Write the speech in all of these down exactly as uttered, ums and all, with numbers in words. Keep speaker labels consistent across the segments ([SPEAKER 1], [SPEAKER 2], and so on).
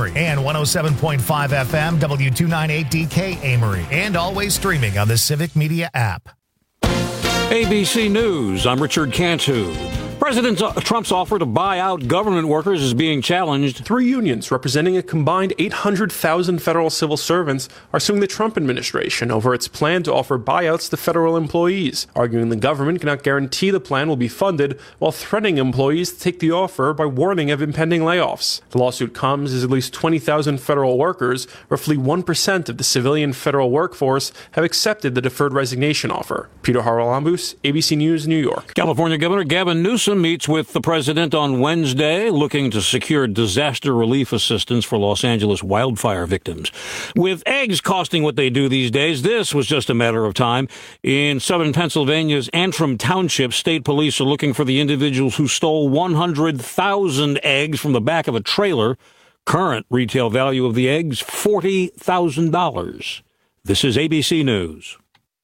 [SPEAKER 1] Amory, and one oh seven point five F M, W two ninety-eight D K Amory, and always streaming on the Civic Media app.
[SPEAKER 2] A B C News, I'm Richard Cantu. President Trump's offer to buy out government workers is being challenged.
[SPEAKER 3] Three unions representing a combined eight hundred thousand federal civil servants are suing the Trump administration over its plan to offer buyouts to federal employees, arguing the government cannot guarantee the plan will be funded while threatening employees to take the offer by warning of impending layoffs. The lawsuit comes as at least twenty thousand federal workers, roughly one percent of the civilian federal workforce, have accepted the deferred resignation offer. Peter Haralambous, A B C News, New York.
[SPEAKER 2] California Governor Gavin Newsom meets with the president on Wednesday, looking to secure disaster relief assistance for Los Angeles wildfire victims. With eggs costing what they do these days, this was just a matter of time. In southern Pennsylvania's Antrim Township, state police are looking for the individuals who stole one hundred thousand eggs from the back of a trailer. Current retail value of the eggs, forty thousand dollars. This is A B C News.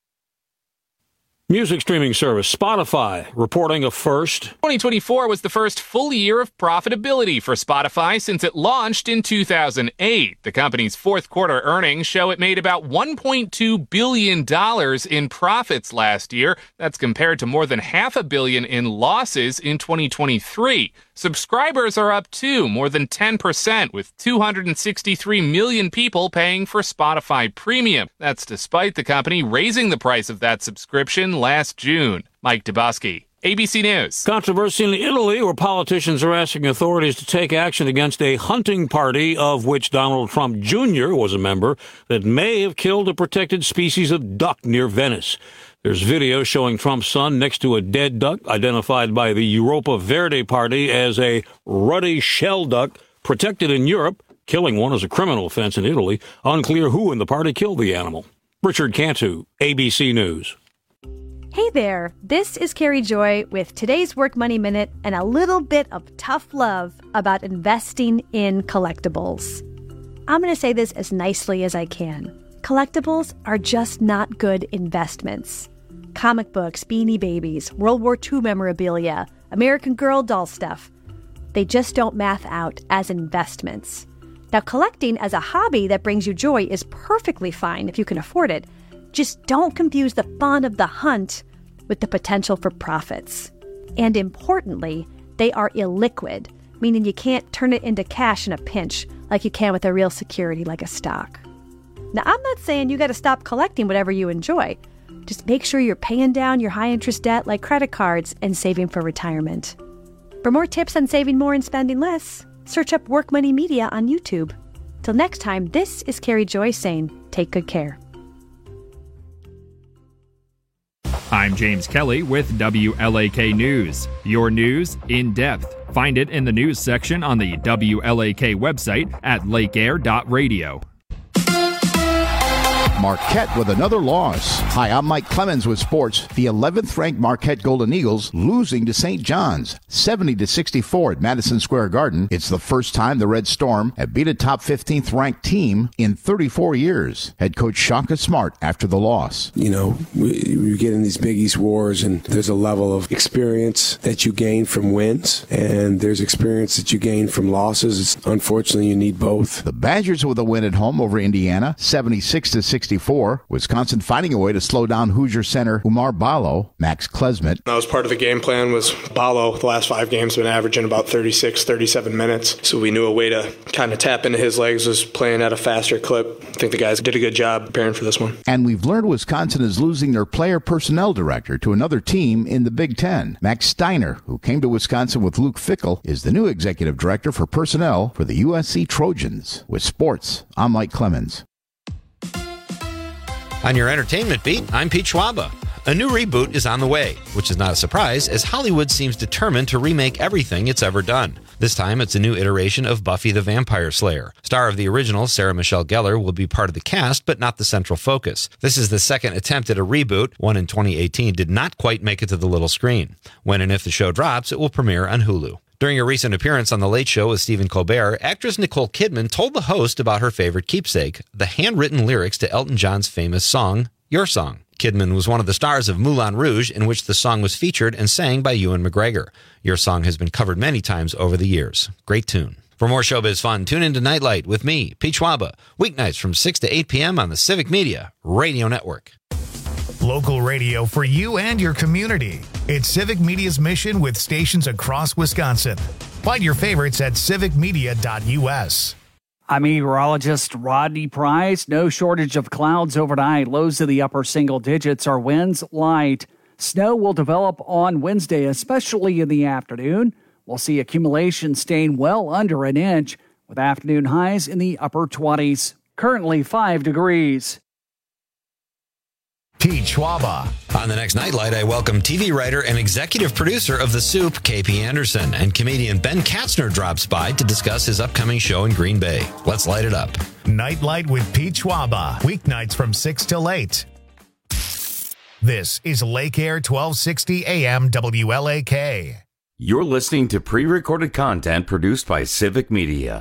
[SPEAKER 2] Music streaming service Spotify reporting a first.
[SPEAKER 4] twenty twenty-four was the first full year of profitability for Spotify since it launched in two thousand eight. The company's fourth quarter earnings show it made about one point two billion dollars in profits last year. That's compared to more than half a billion in losses in twenty twenty-three. Subscribers are up too, more than ten percent, with two hundred sixty-three million people paying for Spotify Premium. That's despite the company raising the price of that subscription last June. Mike Dubosky, A B C News.
[SPEAKER 2] Controversy in Italy, where politicians are asking authorities to take action against a hunting party of which Donald Trump Junior was a member that may have killed a protected species of duck near Venice. There's video showing Trump's son next to a dead duck identified by the Europa Verde Party as a ruddy shell duck protected in Europe. Killing one is a criminal offense in Italy. Unclear who in the party killed the animal. Richard Cantu, A B C News.
[SPEAKER 5] Hey there, this is Carrie Joy with today's Work Money Minute and a little bit of tough love about investing in collectibles. I'm going to say this as nicely as I can. Collectibles are just not good investments. Comic books, Beanie Babies, World War Two memorabilia, American Girl doll stuff. They just don't math out as investments. Now, collecting as a hobby that brings you joy is perfectly fine if you can afford it. Just don't confuse the fun of the hunt with the potential for profits. And importantly, they are illiquid, meaning you can't turn it into cash in a pinch like you can with a real security like a stock. Now, I'm not saying you got to stop collecting whatever you enjoy. Just make sure you're paying down your high-interest debt like credit cards and saving for retirement. For more tips on saving more and spending less, search up Work Money Media on YouTube. Till next time, this is Carrie Joy saying, take good care.
[SPEAKER 6] I'm James Kelly with W L A K News. Your news in depth. Find it in the news section on the W L A K website at lake air dot radio.
[SPEAKER 7] Marquette with another loss. Hi, I'm Mike Clemens with sports. The eleventh ranked Marquette Golden Eagles losing to Saint John's seventy to sixty-four at Madison Square Garden. It's the first time the Red Storm have beat a top fifteenth ranked team in thirty-four years. Head coach Shaka Smart after the loss.
[SPEAKER 8] You know, we, we get in these Big East wars, and there's a level of experience that you gain from wins, and there's experience that you gain from losses. It's, unfortunately, you need both.
[SPEAKER 7] The Badgers with a win at home over Indiana, seventy-six to sixty-four. Wisconsin finding a way to slow down Hoosier center Umar Ballo. Max Klesmet.
[SPEAKER 9] That was part of the game plan. Was Ballo the last five games been averaging about thirty-six, thirty-seven minutes. So we knew a way to kind of tap into his legs was playing at a faster clip. I think the guys did a good job preparing for this one.
[SPEAKER 7] And we've learned Wisconsin is losing their player personnel director to another team in the Big Ten. Max Steiner, who came to Wisconsin with Luke Fickell, is the new executive director for personnel for the U S C Trojans. With sports, I'm Mike Clemens.
[SPEAKER 10] On your entertainment beat, I'm Pete Schwaba. A new reboot is on the way, which is not a surprise, as Hollywood seems determined to remake everything it's ever done. This time, it's a new iteration of Buffy the Vampire Slayer. Star of the original, Sarah Michelle Gellar, will be part of the cast, but not the central focus. This is the second attempt at a reboot. One in twenty eighteen did not quite make it to the little screen. When and if the show drops, it will premiere on Hulu. During a recent appearance on The Late Show with Stephen Colbert, actress Nicole Kidman told the host about her favorite keepsake, the handwritten lyrics to Elton John's famous song, Your Song. Kidman was one of the stars of Moulin Rouge, in which the song was featured and sang by Ewan McGregor. Your Song has been covered many times over the years. Great tune. For more showbiz fun, tune into Nightlight with me, Pete Schwaba, weeknights from six to eight p.m. on the Civic Media Radio Network.
[SPEAKER 1] Local radio for you and your community. It's Civic Media's mission with stations across Wisconsin. Find your favorites at civic media dot u s.
[SPEAKER 11] I'm meteorologist Rodney Price. No shortage of clouds overnight. Lows to the upper single digits. Our winds light. Snow will develop on Wednesday, especially in the afternoon. We'll see accumulation staying well under an inch with afternoon highs in the upper twenties. Currently five degrees.
[SPEAKER 1] Pete Schwaba.
[SPEAKER 10] On the next Nightlight, I welcome T V writer and executive producer of The Soup, K P Anderson, and comedian Ben Katzner drops by to discuss his upcoming show in Green Bay. Let's light it up.
[SPEAKER 1] Nightlight with Pete Schwaba. Weeknights from six till eight. This is Lake Air twelve sixty A M W L A K.
[SPEAKER 12] You're listening to pre-recorded content produced by Civic Media.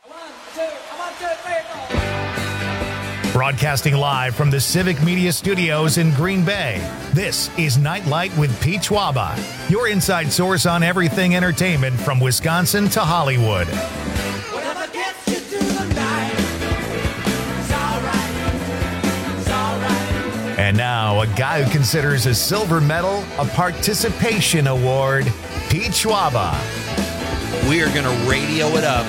[SPEAKER 1] Broadcasting live from the Civic Media Studios in Green Bay, this is Nightlight with Pete Schwaba, your inside source on everything entertainment from Wisconsin to Hollywood.
[SPEAKER 13] Whatever gets you through the night, it's all right, it's all right.
[SPEAKER 1] And now, a guy who considers a silver medal a participation award, Pete Schwaba.
[SPEAKER 10] We are going to radio it up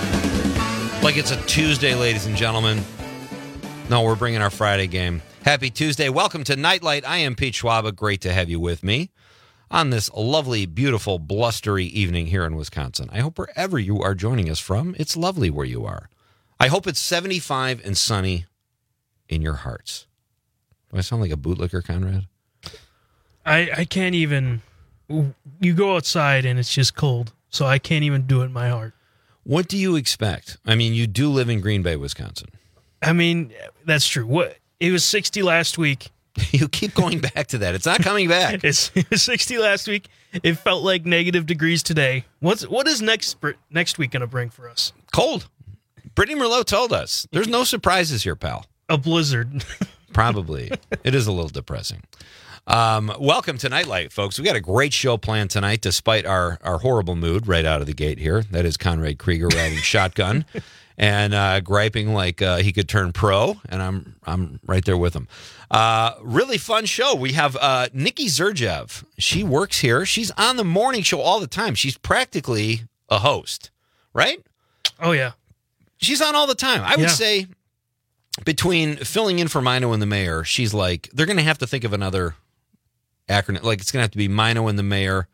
[SPEAKER 10] like it's a Tuesday, ladies and gentlemen. No, we're bringing our Friday game. Happy Tuesday. Welcome to Nightlight. I am Pete Schwaba. Great to have you with me on this lovely, beautiful, blustery evening here in Wisconsin. I hope wherever you are joining us from, it's lovely where you are. I hope it's seventy-five and sunny in your hearts. Do I sound like a bootlicker, Conrad?
[SPEAKER 14] I, I can't even... You go outside and it's just cold, so I can't even do it in my heart.
[SPEAKER 10] What do you expect? I mean, you do live in Green Bay, Wisconsin.
[SPEAKER 14] I mean, that's true. What it was sixty last week.
[SPEAKER 10] You keep going back to that. It's not coming back.
[SPEAKER 14] It's, it was sixty last week. It felt like negative degrees today. What's what is next next week going to bring for us?
[SPEAKER 10] Cold. Brittany Merlot told us. There's no surprises here, pal.
[SPEAKER 14] A blizzard.
[SPEAKER 10] Probably. It is a little depressing. Um, welcome to Nightlight, folks. We got a great show planned tonight, despite our, our horrible mood right out of the gate here. That is Conrad Krieger riding shotgun and uh, griping like uh, he could turn pro, and I'm I'm right there with him. Uh, really fun show. We have uh, Nikki Zerjev. She works here. She's on the morning show all the time. She's practically a host, right?
[SPEAKER 14] Oh, yeah.
[SPEAKER 10] She's on all the time. I would
[SPEAKER 14] yeah.
[SPEAKER 10] say between filling in for Mino and the mayor, she's like, they're going to have to think of another acronym. Like, it's going to have to be Mino and the mayor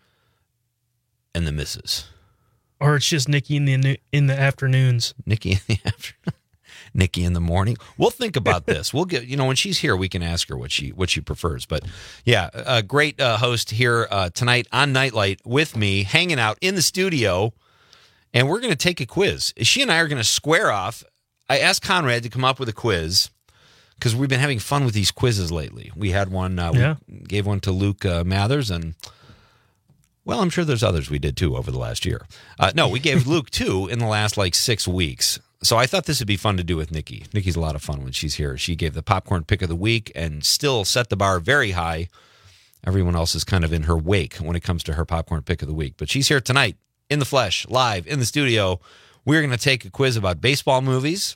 [SPEAKER 10] and the missus.
[SPEAKER 14] Or it's just Nikki in the in the afternoons.
[SPEAKER 10] Nikki in the afternoon. Nikki in the morning. We'll think about this. We'll get, you know, when she's here, we can ask her what she what she prefers. But yeah, a great uh, host here uh, tonight on Nightlight with me, hanging out in the studio, and we're going to take a quiz. She and I are going to square off. I asked Conrad to come up with a quiz because we've been having fun with these quizzes lately. We had one. Uh,
[SPEAKER 14] yeah.
[SPEAKER 10] We gave one to Luke uh, Mathers, and well, I'm sure there's others we did too over the last year. Uh, no, we gave Luke two in the last like six weeks. So I thought this would be fun to do with Nikki. Nikki's a lot of fun when she's here. She gave the popcorn pick of the week and still set the bar very high. Everyone else is kind of in her wake when it comes to her popcorn pick of the week. But she's here tonight in the flesh, live in the studio. We're going to take a quiz about baseball movies,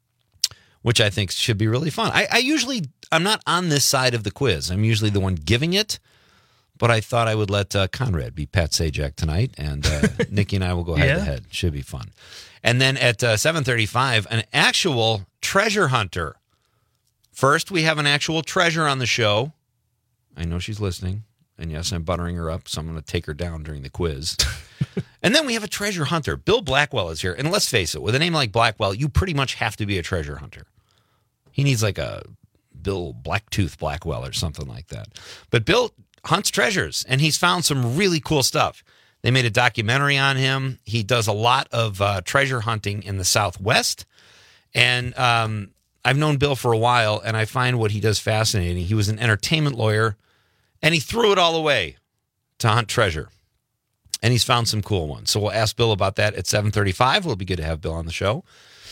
[SPEAKER 10] which I think should be really fun. I, I usually, I'm not on this side of the quiz. I'm usually the one giving it. But I thought I would let uh, Conrad be Pat Sajak tonight, and uh, Nikki and I will go head
[SPEAKER 14] yeah.
[SPEAKER 10] to head. Should be fun. And then at uh, seven thirty-five, an actual treasure hunter. First, we have an actual treasure on the show. I know she's listening. And yes, I'm buttering her up, so I'm going to take her down during the quiz. And then we have a treasure hunter. Bill Blackwell is here. And let's face it, with a name like Blackwell, you pretty much have to be a treasure hunter. He needs like a Bill Blacktooth Blackwell or something like that. But Bill hunts treasures, and he's found some really cool stuff. They made a documentary on him. He does a lot of uh, treasure hunting in the Southwest. And um, I've known Bill for a while, and I find what he does fascinating. He was an entertainment lawyer, and he threw it all away to hunt treasure. And he's found some cool ones. So we'll ask Bill about that at seven thirty-five. It'll be good to have Bill on the show.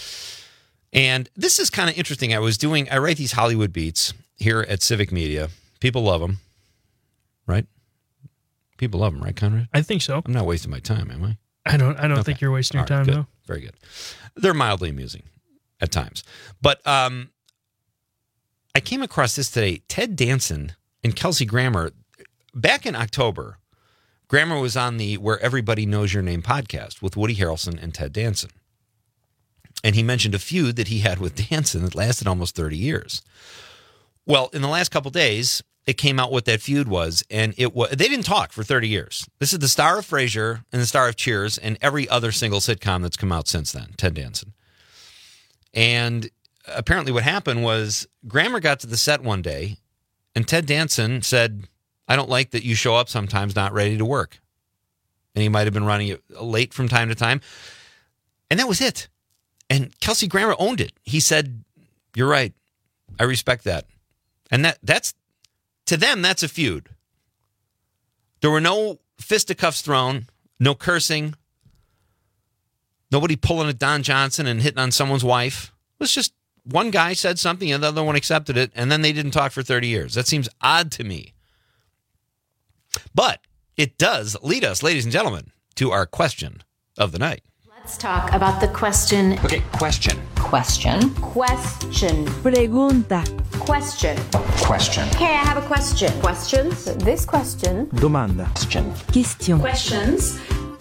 [SPEAKER 10] And this is kind of interesting. I was doing, I write these Hollywood beats here at Civic Media. People love them, right? People love them, right, Conrad?
[SPEAKER 14] I think so.
[SPEAKER 10] I'm not wasting my time, am I?
[SPEAKER 14] I don't I don't
[SPEAKER 10] Okay.
[SPEAKER 14] think you're wasting
[SPEAKER 10] All
[SPEAKER 14] your
[SPEAKER 10] right,
[SPEAKER 14] time,
[SPEAKER 10] good.
[SPEAKER 14] though.
[SPEAKER 10] very good. They're mildly amusing at times. But um, I came across this today. Ted Danson and Kelsey Grammer, back in October, Grammer was on the Where Everybody Knows Your Name podcast with Woody Harrelson and Ted Danson. And he mentioned a feud that he had with Danson that lasted almost thirty years. Well, in the last couple days, it came out what that feud was, and it was, they didn't talk for thirty years. This is the star of Frasier and the star of Cheers and every other single sitcom that's come out since then, Ted Danson. And apparently what happened was Grammer got to the set one day, and Ted Danson said, I don't like that you show up sometimes not ready to work. And he might have been running late from time to time. And that was it. And Kelsey Grammer owned it. He said, you're right. I respect that. And that that's, to them, that's a feud. There were no fisticuffs thrown, no cursing, nobody pulling a Don Johnson and hitting on someone's wife. It was just one guy said something and the other one accepted it, and then they didn't talk for thirty years. That seems odd to me. But it does lead us, ladies and gentlemen, to our question of the night.
[SPEAKER 15] Let's talk about the question.
[SPEAKER 10] Okay, question.
[SPEAKER 15] Question. Question.
[SPEAKER 16] Pregunta.
[SPEAKER 15] Question.
[SPEAKER 12] Question.
[SPEAKER 15] Okay, I have a question. Questions? This question.
[SPEAKER 12] Domanda. Question.
[SPEAKER 16] Question.
[SPEAKER 15] Questions.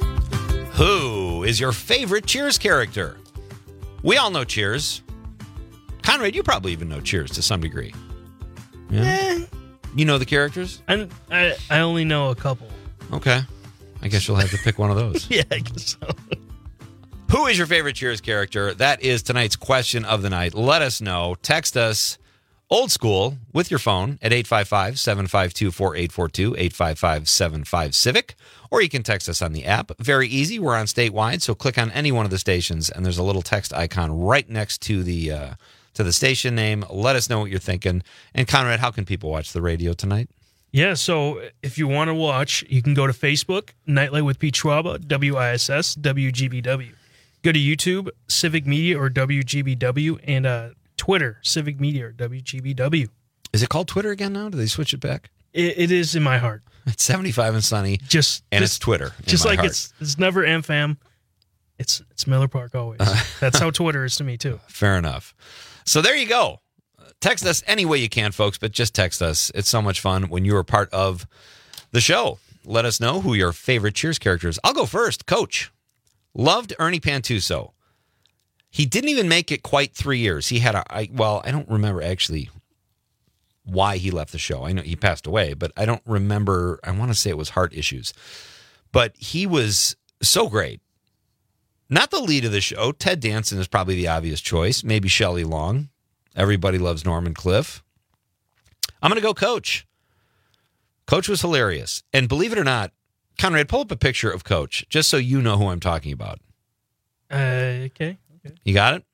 [SPEAKER 10] Who is your favorite Cheers character? We all know Cheers. Conrad, you probably even know Cheers to some degree. Yeah.
[SPEAKER 14] Eh.
[SPEAKER 10] You know the characters?
[SPEAKER 14] And I, I only know a couple.
[SPEAKER 10] Okay. I guess you'll have to pick one of those.
[SPEAKER 14] Yeah, I guess so.
[SPEAKER 10] Who is your favorite Cheers character? That is tonight's question of the night. Let us know. Text us old school with your phone at eight five five, seven five two, four eight four two, eight five five, seven five, Civic, or you can text us on the app. Very easy. We're on statewide, so click on any one of the stations, and there's a little text icon right next to the uh, to the station name. Let us know what you're thinking. And Conrad, how can people watch the radio tonight?
[SPEAKER 14] Yeah, so if you want to watch, you can go to Facebook, Nightlight with Pete Schwaba, W I S S, W G B W. Go to YouTube, Civic Media or W G B W, and uh, Twitter, Civic Media or W G B W.
[SPEAKER 10] Is it called Twitter again now? Do they switch it back?
[SPEAKER 14] It, it is in my heart.
[SPEAKER 10] It's seventy-five and sunny,
[SPEAKER 14] just
[SPEAKER 10] and
[SPEAKER 14] just,
[SPEAKER 10] it's Twitter.
[SPEAKER 14] Just like
[SPEAKER 10] heart.
[SPEAKER 14] it's it's never M FAM. It's it's Miller Park always. That's how Twitter is to me too.
[SPEAKER 10] Fair enough. So there you go. Text us any way you can, folks, but just text us. It's so much fun when you are part of the show. Let us know who your favorite Cheers character is. I'll go first. Coach. Loved Ernie Pantuso. He didn't even make it quite three years. He had a, I, well, I don't remember actually why he left the show. I know he passed away, but I don't remember. I want to say it was heart issues. But he was so great. Not the lead of the show. Ted Danson is probably the obvious choice. Maybe Shelley Long. Everybody loves Norman Cliff. I'm going to go Coach. Coach was hilarious. And believe it or not, Conrad, pull up a picture of Coach, just so you know who I'm talking about.
[SPEAKER 14] Uh, okay. okay.
[SPEAKER 10] You got it?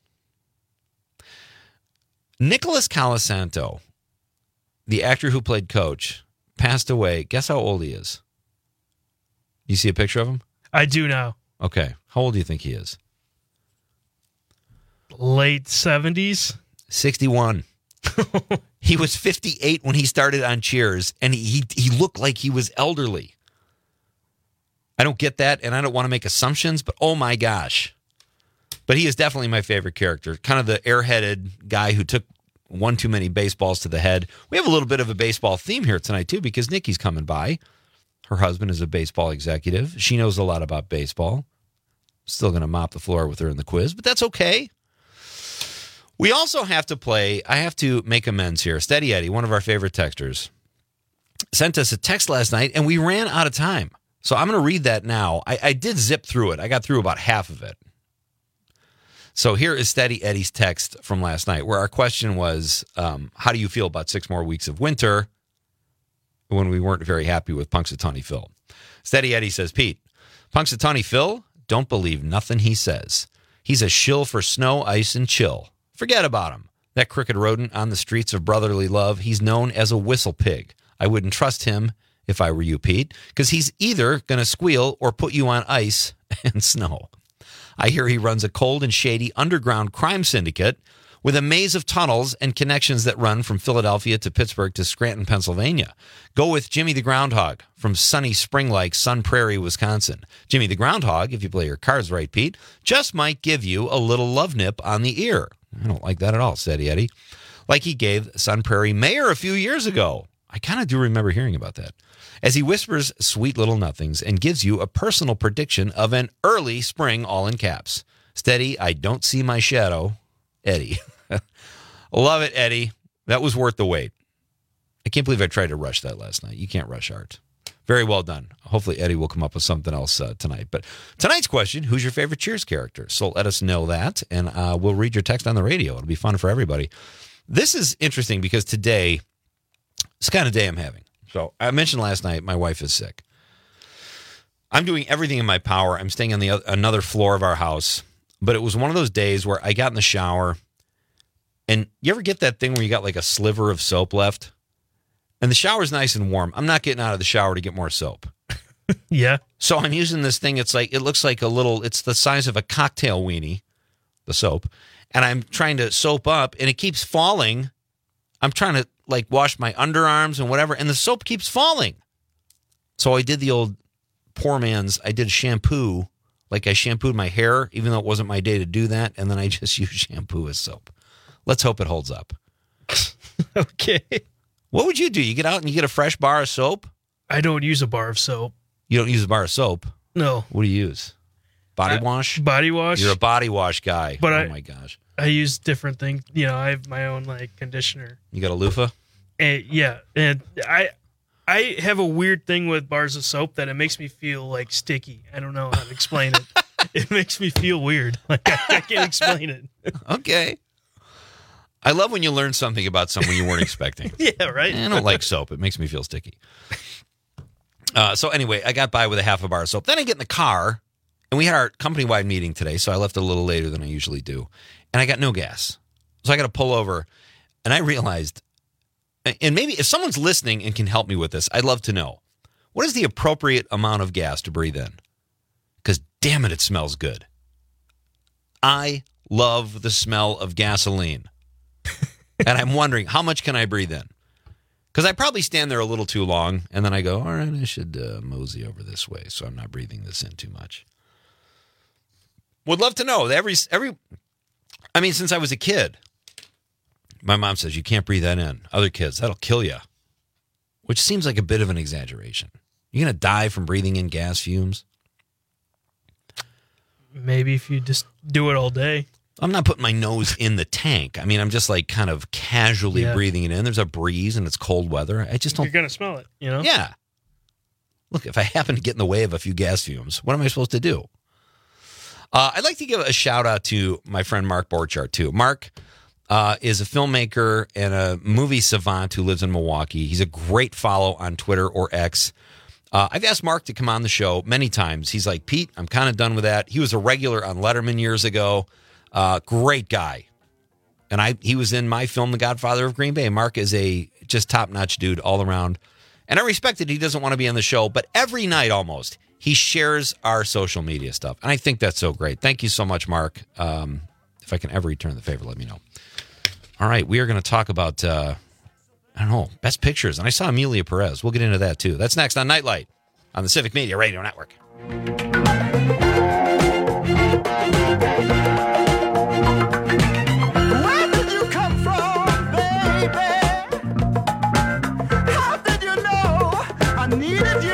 [SPEAKER 10] Nicholas Colasanto, the actor who played Coach, passed away. Guess how old he is? You see a picture of him?
[SPEAKER 14] I do now.
[SPEAKER 10] Okay. How old do you think he is?
[SPEAKER 14] Late seventies?
[SPEAKER 10] sixty-one. He was fifty-eight when he started on Cheers, and he he looked like he was elderly. I don't get that, and I don't want to make assumptions, but oh my gosh. But he is definitely my favorite character. Kind of the airheaded guy who took one too many baseballs to the head. We have a little bit of a baseball theme here tonight, too, because Nikki's coming by. Her husband is a baseball executive. She knows a lot about baseball. Still going to mop the floor with her in the quiz, but that's okay. We also have to play, I have to make amends here. Steady Eddie, one of our favorite texters, sent us a text last night, and we ran out of time. So I'm going to read that now. I, I did zip through it. I got through about half of it. So here is Steady Eddie's text from last night, where our question was, um, how do you feel about six more weeks of winter, when we weren't very happy with Punxsutawney Phil? Steady Eddie says, Pete, Punxsutawney Phil, don't believe nothing he says. He's a shill for snow, ice, and chill. Forget about him. That crooked rodent on the streets of brotherly love, he's known as a whistle pig. I wouldn't trust him if I were you, Pete, because he's either going to squeal or put you on ice and snow. I hear he runs a cold and shady underground crime syndicate with a maze of tunnels and connections that run from Philadelphia to Pittsburgh to Scranton, Pennsylvania. Go with Jimmy the Groundhog from sunny Spring-like Sun Prairie, Wisconsin. Jimmy the Groundhog, if you play your cards right, Pete, just might give you a little love nip on the ear. I don't like that at all, said Eddie. Like he gave Sun Prairie Mayor a few years ago. I kind of do remember hearing about that. As he whispers sweet little nothings and gives you a personal prediction of an early spring, all in caps. Steady, I don't see my shadow. Eddie. Love it, Eddie. That was worth the wait. I can't believe I tried to rush that last night. You can't rush art. Very well done. Hopefully Eddie will come up with something else uh, tonight. But tonight's question, who's your favorite Cheers character? So let us know that, and uh, we'll read your text on the radio. It'll be fun for everybody. This is interesting because today, it's the kind of day I'm having. So I mentioned last night my wife is sick. I'm doing everything in my power. I'm staying on the other, another floor of our house. But it was one of those days where I got in the shower, and you ever get that thing where you got like a sliver of soap left? And the shower's nice and warm. I'm not getting out of the shower to get more soap.
[SPEAKER 14] Yeah.
[SPEAKER 10] So I'm using this thing. It's like, it looks like a little, it's the size of a cocktail weenie, the soap. And I'm trying to soap up, and it keeps falling. I'm trying to like wash my underarms and whatever, and the soap keeps falling. So I did the old poor man's, I did shampoo. Like I shampooed my hair, even though it wasn't my day to do that. And then I just use shampoo as soap. Let's hope it holds up.
[SPEAKER 14] Okay.
[SPEAKER 10] What would you do? You get out and you get a fresh bar of soap?
[SPEAKER 14] I don't use a bar of soap.
[SPEAKER 10] You don't use a bar of soap?
[SPEAKER 14] No.
[SPEAKER 10] What do you use? Body
[SPEAKER 14] I,
[SPEAKER 10] wash?
[SPEAKER 14] Body wash.
[SPEAKER 10] You're a body wash guy.
[SPEAKER 14] But
[SPEAKER 10] oh
[SPEAKER 14] I,
[SPEAKER 10] my gosh.
[SPEAKER 14] I use different things. You know, I have my own like conditioner.
[SPEAKER 10] You got a loofah?
[SPEAKER 14] And, yeah. And I... I have a weird thing with bars of soap that it makes me feel like sticky. I don't know how to explain it. It makes me feel weird. Like I, I can't explain it.
[SPEAKER 10] Okay. I love when you learn something about someone you weren't expecting.
[SPEAKER 14] Yeah, right?
[SPEAKER 10] I don't like soap. It makes me feel sticky. Uh, so anyway, I got by with a half a bar of soap. Then I get in the car, and we had our company-wide meeting today, so I left a little later than I usually do. And I got no gas. So I got to pull over, and I realized... And maybe if someone's listening and can help me with this, I'd love to know. What is the appropriate amount of gas to breathe in? Because damn it, it smells good. I love the smell of gasoline. And I'm wondering, how much can I breathe in? Because I probably stand there a little too long, and then I go, all right, I should uh, mosey over this way so I'm not breathing this in too much. Would love to know. Every, every, I mean, since I was a kid, my mom says, you can't breathe that in. Other kids, that'll kill you. Which seems like a bit of an exaggeration. You're going to die from breathing in gas fumes?
[SPEAKER 14] Maybe if you just do it all day.
[SPEAKER 10] I'm not putting my nose in the tank. I mean, I'm just like kind of casually
[SPEAKER 14] Yeah.
[SPEAKER 10] breathing it in. There's a breeze and it's cold weather. I just don't.
[SPEAKER 14] You're going to smell it, you know?
[SPEAKER 10] Yeah. Look, if I happen to get in the way of a few gas fumes, what am I supposed to do? Uh, I'd like to give a shout out to my friend Mark Borchardt, too. Mark uh, is a filmmaker and a movie savant who lives in Milwaukee. He's a great follow on Twitter or X. Uh, I've asked Mark to come on the show many times. He's like, Pete, I'm kind of done with that. He was a regular on Letterman years ago. Uh, great guy. And I he was in my film, The Godfather of Green Bay. Mark is a just top-notch dude all around. And I respect that he doesn't want to be on the show, but every night almost, he shares our social media stuff. And I think that's so great. Thank you so much, Mark. Um, if I can ever return the favor, let me know. All right, we are going to talk about, uh, I don't know, Best Pictures. And I saw Amelia Perez. We'll get into that, too. That's next on Nightlight on the Civic Media Radio Network.
[SPEAKER 13] Where did you come from, baby? How did you know I needed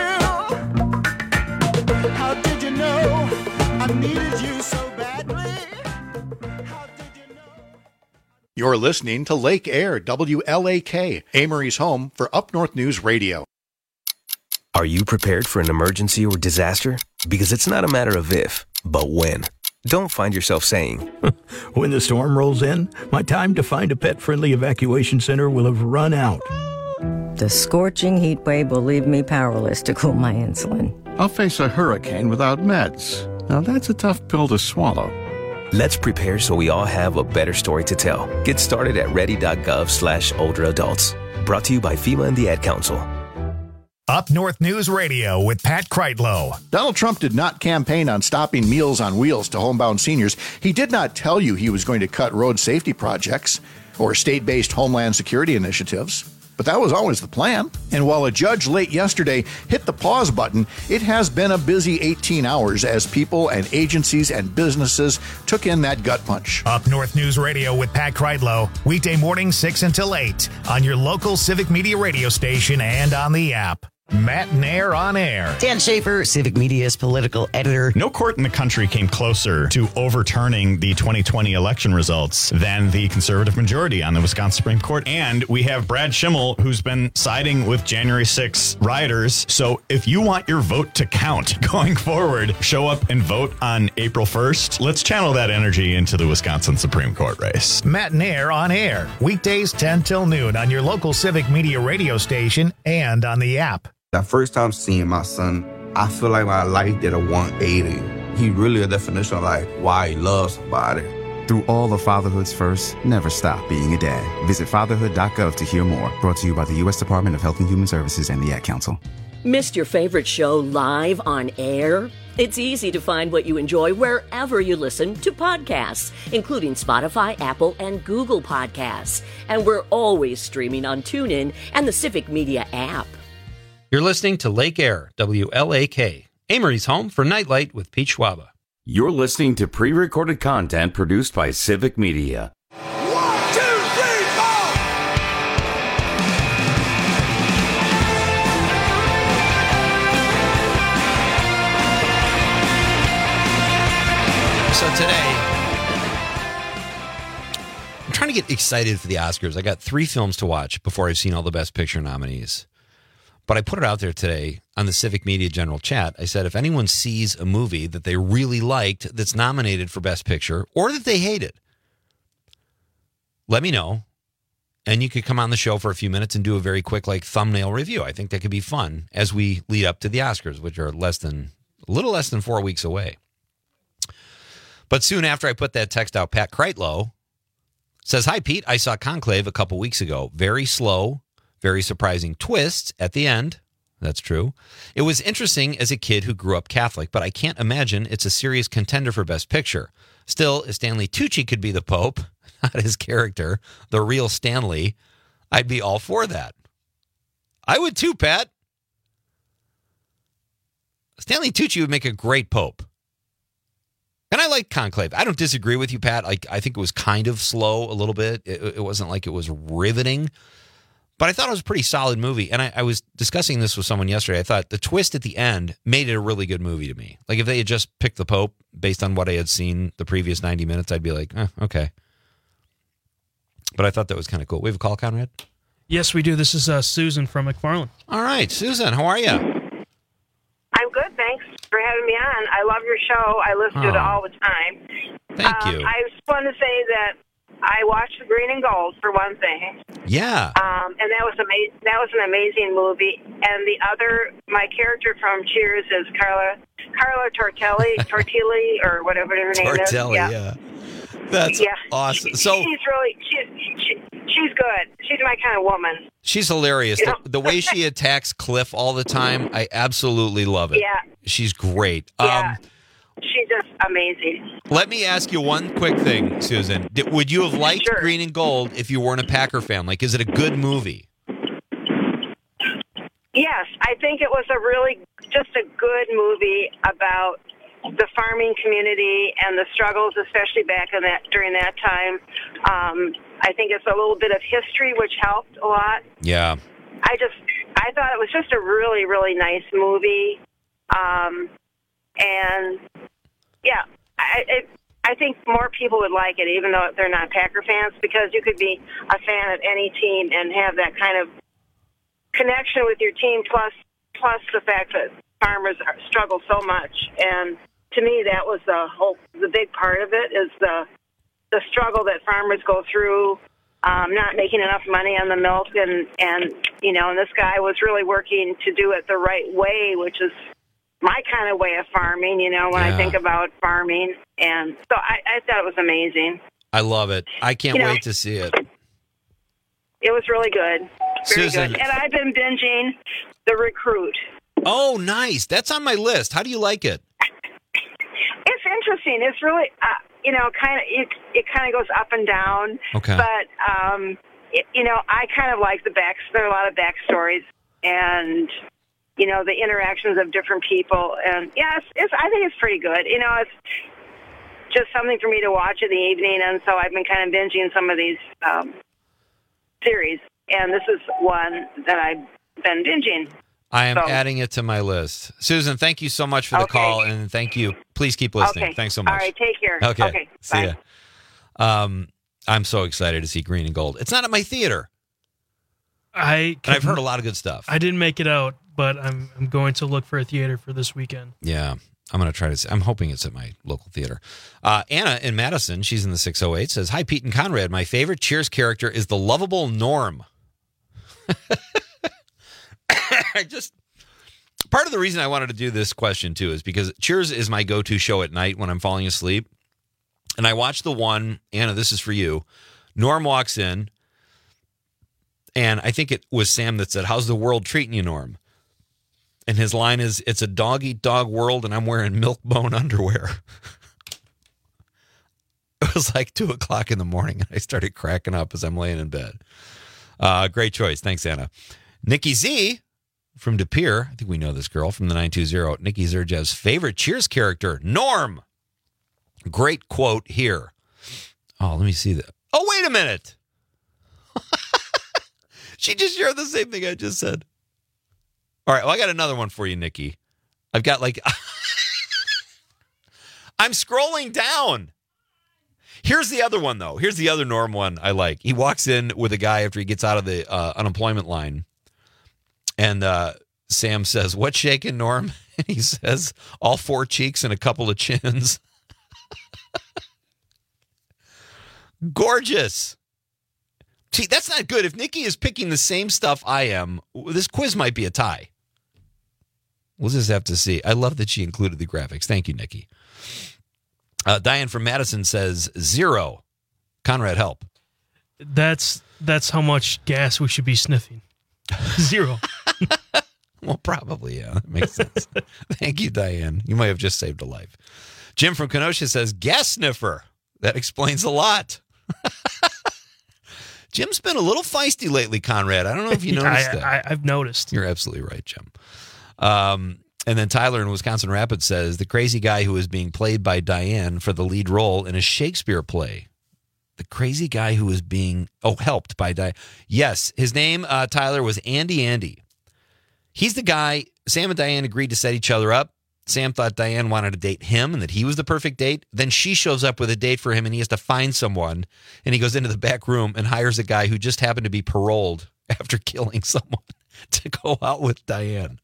[SPEAKER 13] you? How did you know I needed you so badly?
[SPEAKER 7] You're listening to Lake Air, W L A K, Amory's home for Up North News Radio.
[SPEAKER 16] Are you prepared for an emergency or disaster? Because it's not a matter of if, but when. Don't find yourself saying,
[SPEAKER 17] when the storm rolls in, my time to find a pet-friendly evacuation center will have run out.
[SPEAKER 18] The scorching heat wave will leave me powerless to cool my insulin.
[SPEAKER 19] I'll face a hurricane without meds. Now that's a tough pill to swallow.
[SPEAKER 16] Let's prepare so we all have a better story to tell. Get started at ready.gov slash older adults. Brought to you by FEMA and the Ad Council.
[SPEAKER 1] Up North News Radio with Pat Kreitlow.
[SPEAKER 7] Donald Trump did not campaign on stopping Meals on Wheels to homebound seniors. He did not tell you he was going to cut road safety projects or state-based homeland security initiatives. But that was always the plan. And while a judge late yesterday hit the pause button, it has been a busy eighteen hours as people and agencies and businesses took in that gut punch.
[SPEAKER 1] Up North News Radio with Pat Kreitlow, weekday morning six until eight on your local Civic Media radio station and on the app. Matt Nair on air.
[SPEAKER 20] Dan Schaefer, Civic Media's political editor.
[SPEAKER 21] No court in the country came closer to overturning the twenty twenty election results than the conservative majority on the Wisconsin Supreme Court. And we have Brad Schimmel, who's been siding with January sixth rioters. So if you want your vote to count going forward, show up and vote on April first. Let's channel that energy into the Wisconsin Supreme Court race.
[SPEAKER 1] Matt Nair on air. Weekdays ten till noon on your local Civic Media radio station and on the app.
[SPEAKER 22] The first time seeing my son, I feel like my life did a one eighty. He really a definition of like why he loves somebody.
[SPEAKER 23] Through all of fatherhood's first, never stop being a dad. Visit fatherhood dot gov to hear more. Brought to you by the U S Department of Health and Human Services and the Ad Council.
[SPEAKER 24] Missed your favorite show live on air? It's easy to find what you enjoy wherever you listen to podcasts, including Spotify, Apple, and Google Podcasts. And we're always streaming on TuneIn and the Civic Media app.
[SPEAKER 10] You're listening to Lake Air, W L A K, Amory's home for Nightlight with Pete Schwaba.
[SPEAKER 12] You're listening to pre-recorded content produced by Civic Media.
[SPEAKER 13] One, two, three, four!
[SPEAKER 10] So today, I'm trying to get excited for the Oscars. I got three films to watch before I've seen all the Best Picture nominees. But I put it out there today on the Civic Media General Chat. I said, if anyone sees a movie that they really liked that's nominated for Best Picture or that they hated, let me know. And you could come on the show for a few minutes and do a very quick like thumbnail review. I think that could be fun as we lead up to the Oscars, which are less than a little less than four weeks away. But soon after I put that text out, Pat Kreitlow says, "Hi, Pete. I saw Conclave a couple weeks ago. Very slow. Very surprising twist at the end." That's true. "It was interesting as a kid who grew up Catholic, but I can't imagine it's a serious contender for Best Picture. Still, if Stanley Tucci could be the Pope, not his character, the real Stanley, I'd be all for that." I would too, Pat. Stanley Tucci would make a great Pope. And I like Conclave. I don't disagree with you, Pat. I, I think it was kind of slow a little bit. It, it wasn't like it was riveting. But I thought it was a pretty solid movie. And I, I was discussing this with someone yesterday. I thought the twist at the end made it a really good movie to me. Like if they had just picked the Pope based on what I had seen the previous ninety minutes, I'd be like, eh, okay. But I thought that was kind of cool. We have a call, Conrad?
[SPEAKER 14] Yes, we do. This is uh, Susan from McFarland.
[SPEAKER 10] All right. Susan, how are you?
[SPEAKER 25] I'm good. Thanks for having me on. I love your show. I listen to it all the time.
[SPEAKER 10] Thank
[SPEAKER 25] um,
[SPEAKER 10] you.
[SPEAKER 25] I just want to say that I watched Green and Gold for one thing.
[SPEAKER 10] Yeah.
[SPEAKER 25] Um, and that was ama- That was an amazing movie. And the other, my character from Cheers is Carla Carla Tortelli, Tortilli, or whatever her name is.
[SPEAKER 10] Tortelli, yeah. yeah. That's
[SPEAKER 25] yeah.
[SPEAKER 10] awesome.
[SPEAKER 25] She,
[SPEAKER 10] So
[SPEAKER 25] she's really she's she, she's good. She's my kind of woman.
[SPEAKER 10] she's hilarious.
[SPEAKER 25] You know?
[SPEAKER 10] The, the way she attacks Cliff all the time, I absolutely love it.
[SPEAKER 25] Yeah.
[SPEAKER 10] She's great.
[SPEAKER 25] Yeah.
[SPEAKER 10] Um,
[SPEAKER 25] she's just amazing.
[SPEAKER 10] Let me ask you one quick thing, Susan. Did, would you have liked
[SPEAKER 25] Sure.
[SPEAKER 10] Green and Gold if you weren't a Packer fan? Like, is it a good movie?
[SPEAKER 25] Yes, I think it was a really just a good movie about the farming community and the struggles, especially back in that during that time. Um, I think it's a little bit of history, which helped a lot.
[SPEAKER 10] Yeah.
[SPEAKER 25] I just I thought it was just a really really nice movie, um, and yeah, I it, I think more people would like it, even though they're not Packer fans, because you could be a fan of any team and have that kind of connection with your team, plus plus the fact that farmers are, struggle so much. And to me, that was the whole the big part of it is the the struggle that farmers go through, um, not making enough money on the milk, and and you know, and this guy was really working to do it the right way, which is my kind of way of farming. You know, when
[SPEAKER 10] Yeah.
[SPEAKER 25] I think about farming, and so I, I thought it was amazing.
[SPEAKER 10] I love it. I can't
[SPEAKER 25] You know-
[SPEAKER 10] wait to see it.
[SPEAKER 25] It was really good. Very
[SPEAKER 10] Susan.
[SPEAKER 25] good. And I've been binging The Recruit.
[SPEAKER 10] Oh, nice. That's on my list. How do you like it?
[SPEAKER 25] It's interesting. It's really, uh, you know, kind of it. It kind of goes up and down.
[SPEAKER 10] Okay.
[SPEAKER 25] But um, it, you know, I kind of like the back. There are a lot of backstories, and you know, the interactions of different people. And yeah, it's, it's. I think it's pretty good. You know, it's just something for me to watch in the evening, and so I've been kind of binging some of these um, series, and this is one that I've been binging.
[SPEAKER 10] I am
[SPEAKER 25] So-
[SPEAKER 10] adding it to my list. Susan, thank you so much for the
[SPEAKER 25] Okay.
[SPEAKER 10] call, and thank you. Please keep listening.
[SPEAKER 25] Okay.
[SPEAKER 10] Thanks so much.
[SPEAKER 25] All right, take care.
[SPEAKER 10] Okay.
[SPEAKER 25] Okay,
[SPEAKER 10] See
[SPEAKER 25] bye.
[SPEAKER 10] ya. Um, I'm so excited to see Green and Gold. It's not at my theater.
[SPEAKER 14] I
[SPEAKER 10] And I've heard a lot of good stuff.
[SPEAKER 14] I didn't make it out, but I'm I'm going to look for a theater for this weekend.
[SPEAKER 10] Yeah, I'm going to try to see. I'm hoping it's at my local theater. Uh, Anna in Madison, she's in the six oh eight, says, "Hi, Pete and Conrad. My favorite Cheers character is the lovable Norm." I just... Part of the reason I wanted to do this question, too, is because Cheers is my go-to show at night when I'm falling asleep. And I watched the one, Anna, this is for you. Norm walks in, and I think it was Sam that said, "How's the world treating you, Norm?" And his line is, "It's a dog-eat-dog world, and I'm wearing milk-bone underwear." It was like two o'clock in the morning, and I started cracking up as I'm laying in bed. Uh, great choice. Thanks, Anna. Nikki Z from De Pere, I think we know this girl from the nine two zero. Nikki Zerjev's favorite Cheers character, Norm. Great quote here. Oh, let me see that. Oh, wait a minute. She just shared the same thing I just said. All right, well, I got another one for you, Nikki. I've got like... I'm scrolling down. Here's the other one, though. Here's the other Norm one I like. He walks in with a guy after he gets out of the uh, unemployment line. And uh, Sam says, "What's shaking, Norm?" And he says, "All four cheeks and a couple of chins." Gorgeous. See, that's not good. If Nikki is picking the same stuff I am, this quiz might be a tie. We'll just have to see. I love that she included the graphics. Thank you, Nikki. Uh, Diane from Madison says zero. Conrad, help.
[SPEAKER 14] That's that's how much gas we should be sniffing. Zero.
[SPEAKER 10] Well, probably, yeah. That makes sense. Thank you, Diane. You might have just saved a life. Jim from Kenosha says gas sniffer. That explains a lot. Jim's been a little feisty lately, Conrad. I don't know if you noticed
[SPEAKER 14] I,
[SPEAKER 10] that.
[SPEAKER 14] I, I've noticed.
[SPEAKER 10] You're absolutely right, Jim. Um, and then Tyler in Wisconsin Rapids says the crazy guy who is being played by Diane for the lead role in a Shakespeare play. The crazy guy who was being, oh, helped by Diane. Yes, his name, uh, Tyler, was Andy Andy. He's the guy, Sam and Diane agreed to set each other up. Sam thought Diane wanted to date him and that he was the perfect date. Then she shows up with a date for him and he has to find someone. And he goes into the back room and hires a guy who just happened to be paroled after killing someone to go out with Diane.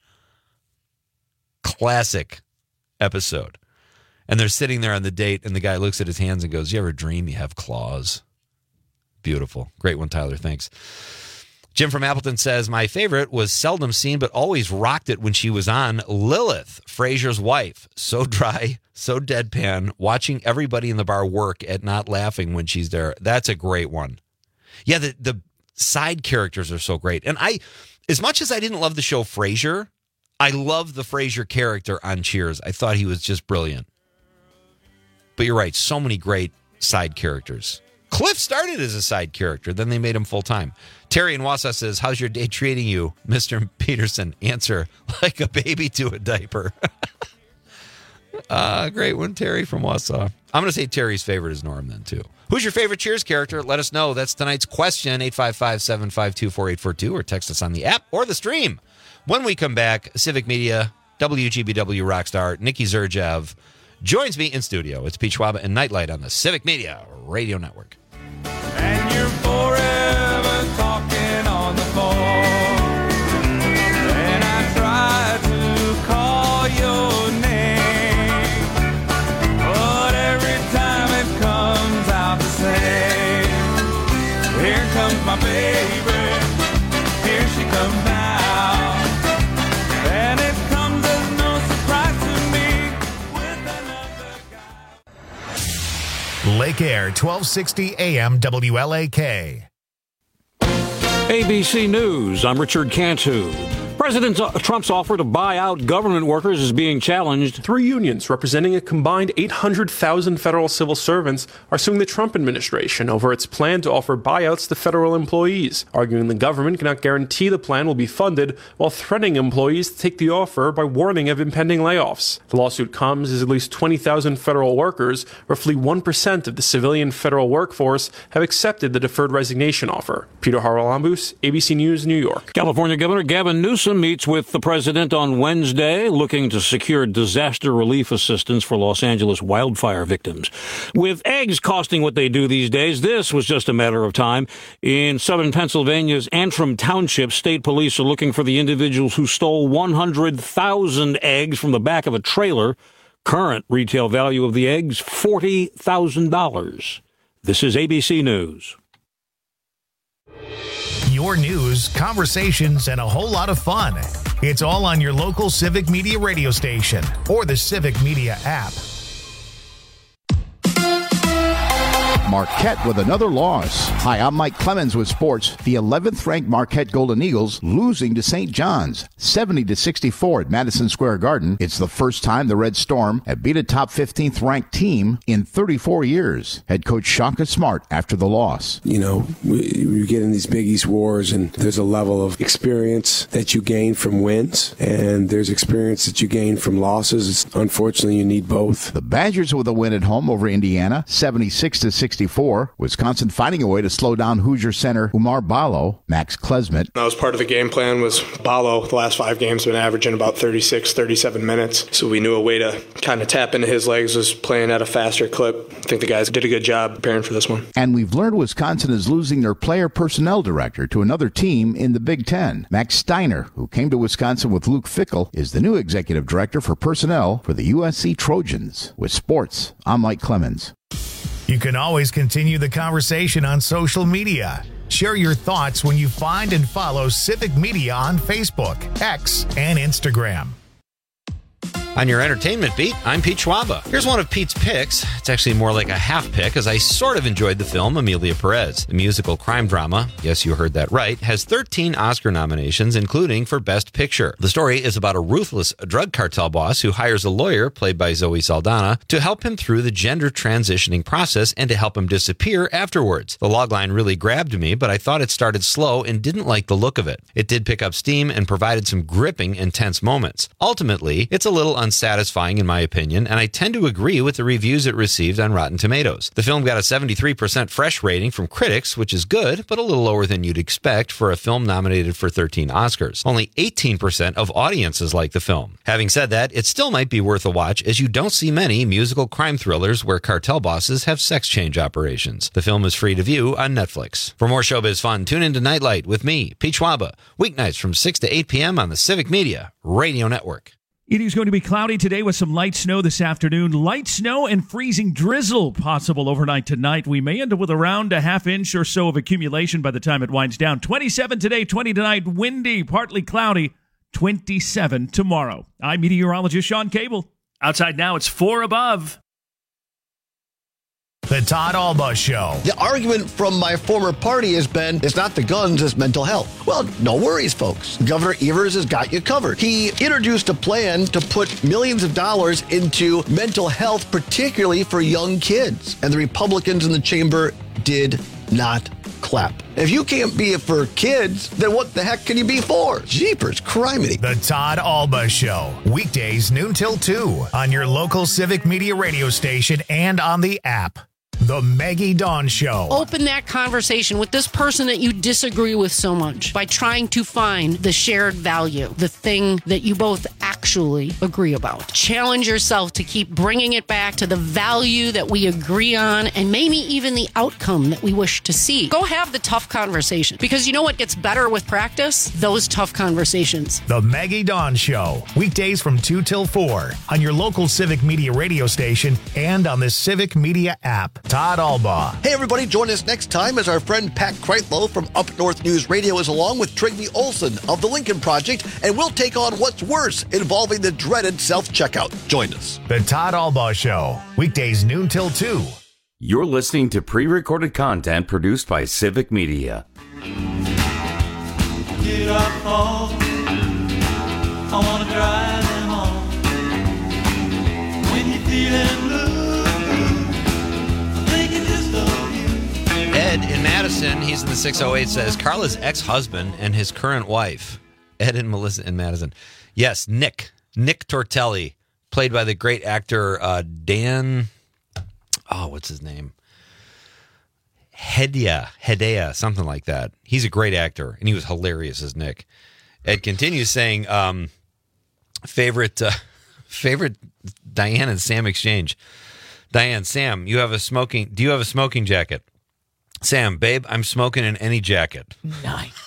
[SPEAKER 10] Classic episode. And they're sitting there on the date and the guy looks at his hands and goes, "You ever dream you have claws?" Beautiful. Great one, Tyler. Thanks. Jim from Appleton says, my favorite was seldom seen but always rocked it when she was on, Lilith, Frasier's wife. So dry, so deadpan, watching everybody in the bar work at not laughing when she's there. That's a great one. Yeah, the, the side characters are so great. And I, as much as I didn't love the show Frasier, I love the Frasier character on Cheers. I thought he was just brilliant. But you're right, so many great side characters. Cliff started as a side character, then they made him full-time. Terry in Wausau says, how's your day treating you, Mister Peterson? Answer, like a baby to a diaper. uh, great one, Terry from Wausau. I'm going to say Terry's favorite is Norm then, too. Who's your favorite Cheers character? Let us know. That's tonight's question, eight five five, seven five two, four eight four two, or text us on the app or the stream. When we come back, Civic Media, W G B W Rockstar, Nikki Zerjev joins me in studio. It's Pete Schwab and Nightlight on the Civic Media Radio Network.
[SPEAKER 13] And you're forever talking on the phone. And I try to call your name, but every time it comes out the same. Here comes my baby, here she comes now. And it comes as no surprise to me with another guy.
[SPEAKER 1] Lake Air, twelve sixty A M W L A K.
[SPEAKER 2] A B C News, I'm Richard Cantu. President Trump's offer to buy out government workers is being challenged.
[SPEAKER 3] Three unions representing a combined eight hundred thousand federal civil servants are suing the Trump administration over its plan to offer buyouts to federal employees, arguing the government cannot guarantee the plan will be funded while threatening employees to take the offer by warning of impending layoffs. The lawsuit comes as at least twenty thousand federal workers, roughly one percent of the civilian federal workforce, have accepted the deferred resignation offer. Peter Haralambous, A B C News, New York.
[SPEAKER 2] California Governor Gavin Newsom meets with the president on Wednesday, looking to secure disaster relief assistance for Los Angeles wildfire victims. With eggs costing what they do these days, this was just a matter of time. In southern Pennsylvania's Antrim Township, state police are looking for the individuals who stole one hundred thousand eggs from the back of a trailer. Current retail value of the eggs, forty thousand dollars. This is A B C News.
[SPEAKER 1] Your news, conversations, and a whole lot of fun. It's all on your local Civic Media radio station or the Civic Media app.
[SPEAKER 7] Marquette with another loss. Hi, I'm Mike Clemens with sports. The eleventh ranked Marquette Golden Eagles losing to Saint John's, seventy to sixty-four at Madison Square Garden. It's the first time the Red Storm have beat a top fifteenth ranked team in thirty-four years. Head coach Shaka Smart after the loss.
[SPEAKER 8] You know, we, we get in these Big East wars, and there's a level of experience that you gain from wins, and there's experience that you gain from losses. It's, unfortunately, you need both.
[SPEAKER 7] The Badgers with a win at home over Indiana, seventy-six to sixty-four. Wisconsin finding a way to slow down Hoosier center Umar Ballo. Max Klesmet.
[SPEAKER 9] That was part of the game plan. Was Ballo the last five games been averaging about thirty-six, thirty-seven minutes, so we knew a way to kind of tap into his legs was playing at a faster clip. I think the guys did a good job preparing for this one.
[SPEAKER 7] And we've learned Wisconsin is losing their player personnel director to another team in the Big Ten. Max Steiner, who came to Wisconsin with Luke Fickell, is the new executive director for personnel for the U S C Trojans. With sports, I'm Mike Clemens.
[SPEAKER 1] You can always continue the conversation on social media. Share your thoughts when you find and follow Civic Media on Facebook, X, and Instagram.
[SPEAKER 10] On your entertainment beat, I'm Pete Schwaba. Here's one of Pete's picks. It's actually more like a half pick, as I sort of enjoyed the film Amelia Perez. The musical crime drama, yes, you heard that right, has thirteen Oscar nominations, including for Best Picture. The story is about a ruthless drug cartel boss who hires a lawyer, played by Zoe Saldana, to help him through the gender transitioning process and to help him disappear afterwards. The logline really grabbed me, but I thought it started slow and didn't like the look of it. It did pick up steam and provided some gripping, intense moments. Ultimately, it's a little unsatisfying in my opinion, and I tend to agree with the reviews it received on Rotten Tomatoes. The film got a seventy-three percent fresh rating from critics, which is good, but a little lower than you'd expect for a film nominated for thirteen Oscars. Only eighteen percent of audiences like the film. Having said that, it still might be worth a watch, as you don't see many musical crime thrillers where cartel bosses have sex change operations. The film is free to view on Netflix. For more showbiz fun, tune into Nightlight with me, Pete Schwaba, weeknights from six to eight p.m. on the Civic Media Radio Network.
[SPEAKER 4] It is going to be cloudy today with some light snow this afternoon. Light snow and freezing drizzle possible overnight tonight. We may end up with around a half inch or so of accumulation by the time it winds down. twenty-seven today, twenty tonight, windy, partly cloudy, twenty-seven tomorrow. I'm meteorologist Sean Cable. Outside now, it's four above.
[SPEAKER 1] The Todd Alba Show.
[SPEAKER 5] The argument from my former party has been, it's not the guns, it's mental health. Well, no worries, folks. Governor Evers has got you covered. He introduced a plan to put millions of dollars into mental health, particularly for young kids. And the Republicans in the chamber did not clap. If you can't be it for kids, then what the heck can you be for? Jeepers, criminy.
[SPEAKER 1] The Todd Alba Show. Weekdays noon till two on your local Civic Media radio station and on the app. The Maggie Dawn Show.
[SPEAKER 6] Open that conversation with this person that you disagree with so much by trying to find the shared value, the thing that you both actually agree about. Challenge yourself to keep bringing it back to the value that we agree on and maybe even the outcome that we wish to see. Go have the tough conversation, because you know what gets better with practice? Those tough conversations.
[SPEAKER 1] The Maggie Dawn Show. Weekdays from two till four on your local Civic Media radio station and on the Civic Media app. Todd Alba.
[SPEAKER 5] Hey, everybody, join us next time as our friend Pat Kreitlow from Up North News Radio is along with Trygve Olsen of the Lincoln Project, and we'll take on what's worse involving the dreaded self-checkout. Join us.
[SPEAKER 1] The Todd Alba Show. Weekdays noon till two.
[SPEAKER 12] You're listening to pre-recorded content produced by Civic Media.
[SPEAKER 13] Get up, all. I wanna drive them home. When you're feeling blue, I'm thinking just of you.
[SPEAKER 10] Ed in Madison, he's in the six oh eight, says Carla's ex-husband and his current wife. Ed and Melissa in Madison. Yes, Nick. Nick Tortelli, played by the great actor uh, Dan, oh, what's his name? Hedaya, Hedaya, something like that. He's a great actor, and he was hilarious as Nick. Ed continues saying, um, favorite, uh, favorite Diane and Sam exchange. Diane, Sam, you have a smoking, do you have a smoking jacket? Sam, babe, I'm smoking in any jacket.
[SPEAKER 11] Nice.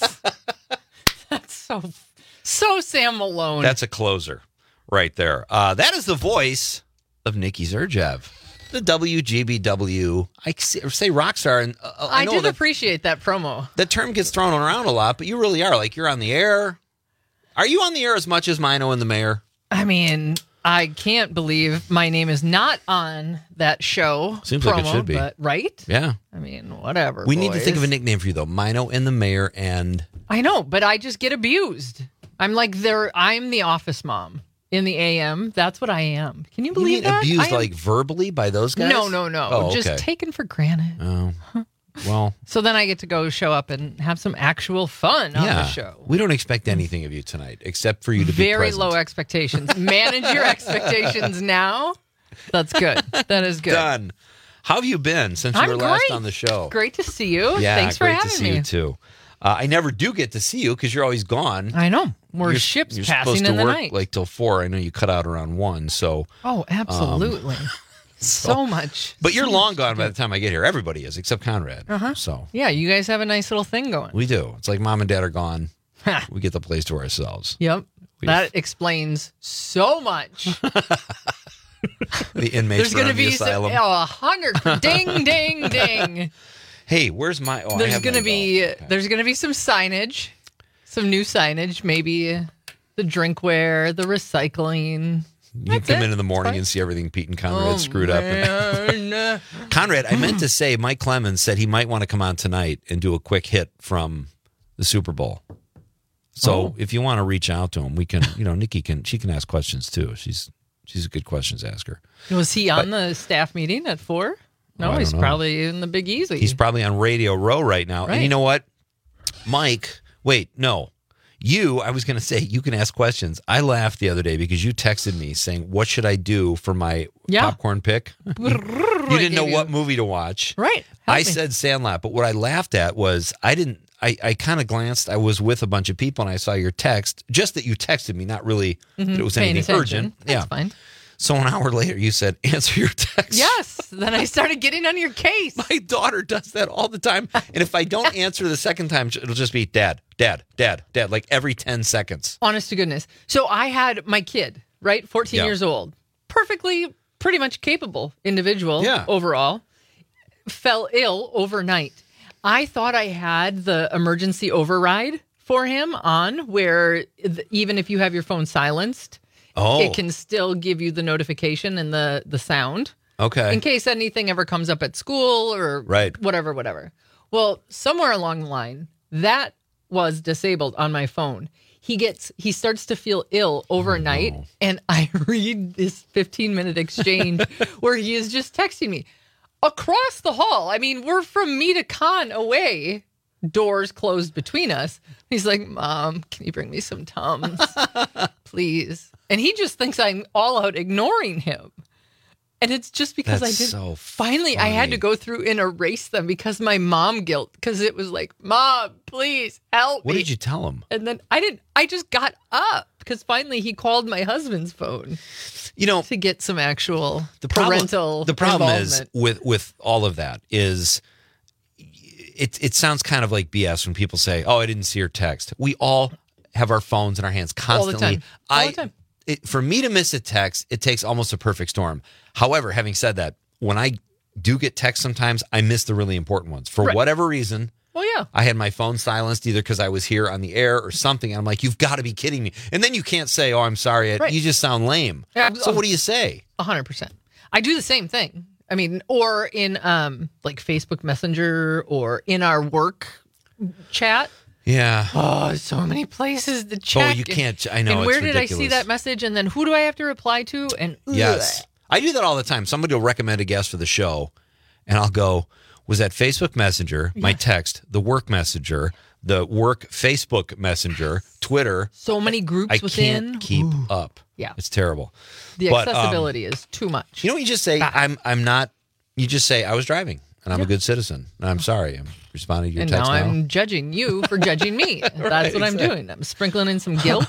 [SPEAKER 11] That's so, so Sam Malone.
[SPEAKER 10] That's a closer right there. Uh, that is the voice of Nikki Zerjev, the W G B W, I say rock star. And uh, I,
[SPEAKER 11] I
[SPEAKER 10] know
[SPEAKER 11] did
[SPEAKER 10] that,
[SPEAKER 11] appreciate that promo.
[SPEAKER 10] The term gets thrown around a lot, but you really are. Like, you're on the air. Are you on the air as much as Mino and the Mayor?
[SPEAKER 11] I mean, I can't believe my name is not on that show.
[SPEAKER 10] Seems
[SPEAKER 11] promo,
[SPEAKER 10] like it should be.
[SPEAKER 11] But, right?
[SPEAKER 10] Yeah.
[SPEAKER 11] I mean, whatever.
[SPEAKER 10] We need to
[SPEAKER 11] boys.
[SPEAKER 10] think of a nickname for you, though. Mino and the Mayor and...
[SPEAKER 11] I know, but I just get abused. I'm like, there. I'm the office mom in the A M. That's what I am. Can you
[SPEAKER 10] You
[SPEAKER 11] believe
[SPEAKER 10] mean
[SPEAKER 11] that?
[SPEAKER 10] abused,
[SPEAKER 11] I am-
[SPEAKER 10] like, verbally by those guys?
[SPEAKER 11] No, no, no.
[SPEAKER 10] Oh,
[SPEAKER 11] Just
[SPEAKER 10] okay.
[SPEAKER 11] taken for granted.
[SPEAKER 10] Oh, well...
[SPEAKER 11] So then I get to go show up and have some actual fun on
[SPEAKER 10] yeah.
[SPEAKER 11] the show.
[SPEAKER 10] We don't expect anything of you tonight, except for you to be
[SPEAKER 11] Very
[SPEAKER 10] present.
[SPEAKER 11] low expectations. Manage your expectations now. That's good. That is good.
[SPEAKER 10] Done. How have you been since you
[SPEAKER 11] I'm
[SPEAKER 10] were last
[SPEAKER 11] great.
[SPEAKER 10] on the show?
[SPEAKER 11] Great to see you.
[SPEAKER 10] Yeah,
[SPEAKER 11] Thanks for
[SPEAKER 10] great
[SPEAKER 11] having
[SPEAKER 10] to see
[SPEAKER 11] me.
[SPEAKER 10] you too. Uh, I never do get to see you because you're always gone.
[SPEAKER 11] I know. We're
[SPEAKER 10] you're,
[SPEAKER 11] ships
[SPEAKER 10] you're
[SPEAKER 11] passing
[SPEAKER 10] supposed to
[SPEAKER 11] in the
[SPEAKER 10] work
[SPEAKER 11] night.
[SPEAKER 10] like till four. I know you cut out around one. So,
[SPEAKER 11] Oh, absolutely.
[SPEAKER 10] Um,
[SPEAKER 11] so much.
[SPEAKER 10] but you're
[SPEAKER 11] so
[SPEAKER 10] long
[SPEAKER 11] much
[SPEAKER 10] gone
[SPEAKER 11] to
[SPEAKER 10] by
[SPEAKER 11] do.
[SPEAKER 10] the time I get here. Everybody is except Conrad.
[SPEAKER 11] Uh-huh.
[SPEAKER 10] So
[SPEAKER 11] Yeah, you guys have a nice little thing going.
[SPEAKER 10] we do. It's like mom and dad are gone. We get the place to ourselves.
[SPEAKER 11] Yep.
[SPEAKER 10] We-
[SPEAKER 11] That explains so much.
[SPEAKER 10] The inmates
[SPEAKER 11] There's
[SPEAKER 10] going
[SPEAKER 11] going
[SPEAKER 10] to
[SPEAKER 11] to be some,
[SPEAKER 10] asylum.
[SPEAKER 11] oh, a hundred. Ding, ding, ding.
[SPEAKER 10] Hey, where's my? Oh, I
[SPEAKER 11] there's
[SPEAKER 10] have
[SPEAKER 11] going to
[SPEAKER 10] my
[SPEAKER 11] be there's going to be some signage, some new signage. Maybe the drinkware, the recycling.
[SPEAKER 10] You come in in the morning and see everything Pete and Conrad
[SPEAKER 11] Oh,
[SPEAKER 10] screwed up.
[SPEAKER 11] man.
[SPEAKER 10] Conrad, I meant to say, Mike Clemens said he might want to come on tonight and do a quick hit from the Super Bowl. So
[SPEAKER 11] Oh.
[SPEAKER 10] if you want to reach out to him, we can. You know, Nikki can. She can ask questions too. She's she's a good questions asker.
[SPEAKER 11] Was he on the staff meeting at four? No,
[SPEAKER 10] Oh, I
[SPEAKER 11] he's
[SPEAKER 10] don't know.
[SPEAKER 11] probably in the Big Easy.
[SPEAKER 10] He's probably on Radio Row right now. And you
[SPEAKER 11] Right.
[SPEAKER 10] know what, Mike? Wait, no. You, I was going to say, you can ask questions. I laughed the other day because you texted me saying, what should I do for my
[SPEAKER 11] Yeah.
[SPEAKER 10] popcorn pick? You, you didn't know what movie to watch.
[SPEAKER 11] Right. Help
[SPEAKER 10] I
[SPEAKER 11] me.
[SPEAKER 10] said Sandlot, but what I laughed at was I didn't, I, I kind of glanced. I was with a bunch of people and I saw your text, just that you texted me, not really that it was
[SPEAKER 11] Paying
[SPEAKER 10] anything
[SPEAKER 11] attention.
[SPEAKER 10] urgent.
[SPEAKER 11] That's
[SPEAKER 10] yeah.
[SPEAKER 11] fine.
[SPEAKER 10] So an hour later, you said, answer your text.
[SPEAKER 11] Yes. Then I started getting on your case.
[SPEAKER 10] My daughter does that all the time. And if I don't answer the second time, it'll just be dad, dad, dad, dad, like every ten seconds.
[SPEAKER 11] Honest to goodness. So I had my kid, right? fourteen
[SPEAKER 10] Yeah.
[SPEAKER 11] years old. Perfectly, pretty much capable individual
[SPEAKER 10] Yeah.
[SPEAKER 11] overall. Fell ill overnight. I thought I had the emergency override for him on where th- even if you have your phone silenced,
[SPEAKER 10] Oh.
[SPEAKER 11] it can still give you the notification and the, the sound.
[SPEAKER 10] Okay.
[SPEAKER 11] In case anything ever comes up at school or
[SPEAKER 10] Right.
[SPEAKER 11] whatever, whatever. Well, somewhere along the line, that was disabled on my phone. He gets, he starts to feel ill overnight,
[SPEAKER 10] Oh,
[SPEAKER 11] and I read this fifteen minute exchange where he is just texting me across the hall. I mean, we're from me to Con away, doors closed between us. He's like, Mom, can you bring me some Tums, please? And he just thinks I'm all out ignoring him. And it's just because
[SPEAKER 10] That's
[SPEAKER 11] I did.
[SPEAKER 10] so
[SPEAKER 11] Finally, I had
[SPEAKER 10] funny.
[SPEAKER 11] to go through and erase them because my mom guilt. Because it was like, Mom, please help
[SPEAKER 10] What
[SPEAKER 11] me.
[SPEAKER 10] did you tell him?
[SPEAKER 11] And then I didn't. I just got up because finally he called my husband's phone.
[SPEAKER 10] You know,
[SPEAKER 11] to get some actual
[SPEAKER 10] the problem,
[SPEAKER 11] parental.
[SPEAKER 10] the problem is
[SPEAKER 11] involvement.
[SPEAKER 10] with with all of that is it it sounds kind of like B S when people say, "Oh, I didn't see your text." We all have our phones in our hands
[SPEAKER 11] all the
[SPEAKER 10] constantly.
[SPEAKER 11] time. All
[SPEAKER 10] I
[SPEAKER 11] the time.
[SPEAKER 10] It, for me to miss a text, it takes almost a perfect storm. However, having said that, when I do get texts sometimes, I miss the really important ones. For
[SPEAKER 11] Right.
[SPEAKER 10] whatever reason,
[SPEAKER 11] Well, yeah.
[SPEAKER 10] I had my phone silenced either because I was here on the air or something. And I'm like, you've got to be kidding me. And then you can't say, oh, I'm sorry.
[SPEAKER 11] Right.
[SPEAKER 10] You just sound lame.
[SPEAKER 11] Yeah,
[SPEAKER 10] So what do you say?
[SPEAKER 11] A hundred percent. I do the same thing. I mean, or in um like Facebook Messenger or in our work chat.
[SPEAKER 10] Yeah.
[SPEAKER 11] Oh, so many places to check.
[SPEAKER 10] Oh, you can't. I know.
[SPEAKER 11] And where
[SPEAKER 10] it's
[SPEAKER 11] did
[SPEAKER 10] ridiculous.
[SPEAKER 11] I see that message? And then who do I have to reply to? And ugh.
[SPEAKER 10] Yes. I do that all the time. Somebody will recommend a guest for the show, and I'll go, was that Facebook Messenger, my
[SPEAKER 11] Yeah.
[SPEAKER 10] text, the work messenger, the work Facebook Messenger, Twitter.
[SPEAKER 11] So many groups
[SPEAKER 10] I
[SPEAKER 11] within.
[SPEAKER 10] can't keep
[SPEAKER 11] Ooh.
[SPEAKER 10] up.
[SPEAKER 11] Yeah.
[SPEAKER 10] It's terrible.
[SPEAKER 11] The
[SPEAKER 10] But, um,
[SPEAKER 11] accessibility is too much.
[SPEAKER 10] You know what you just say? I'm I'm not, you just say, I was driving, and I'm a good citizen. And I'm sorry. I'm responding to your
[SPEAKER 11] And
[SPEAKER 10] text
[SPEAKER 11] now
[SPEAKER 10] now.
[SPEAKER 11] I'm judging you for judging me. That's
[SPEAKER 10] Right,
[SPEAKER 11] what I'm
[SPEAKER 10] exactly.
[SPEAKER 11] doing. I'm sprinkling in some guilt.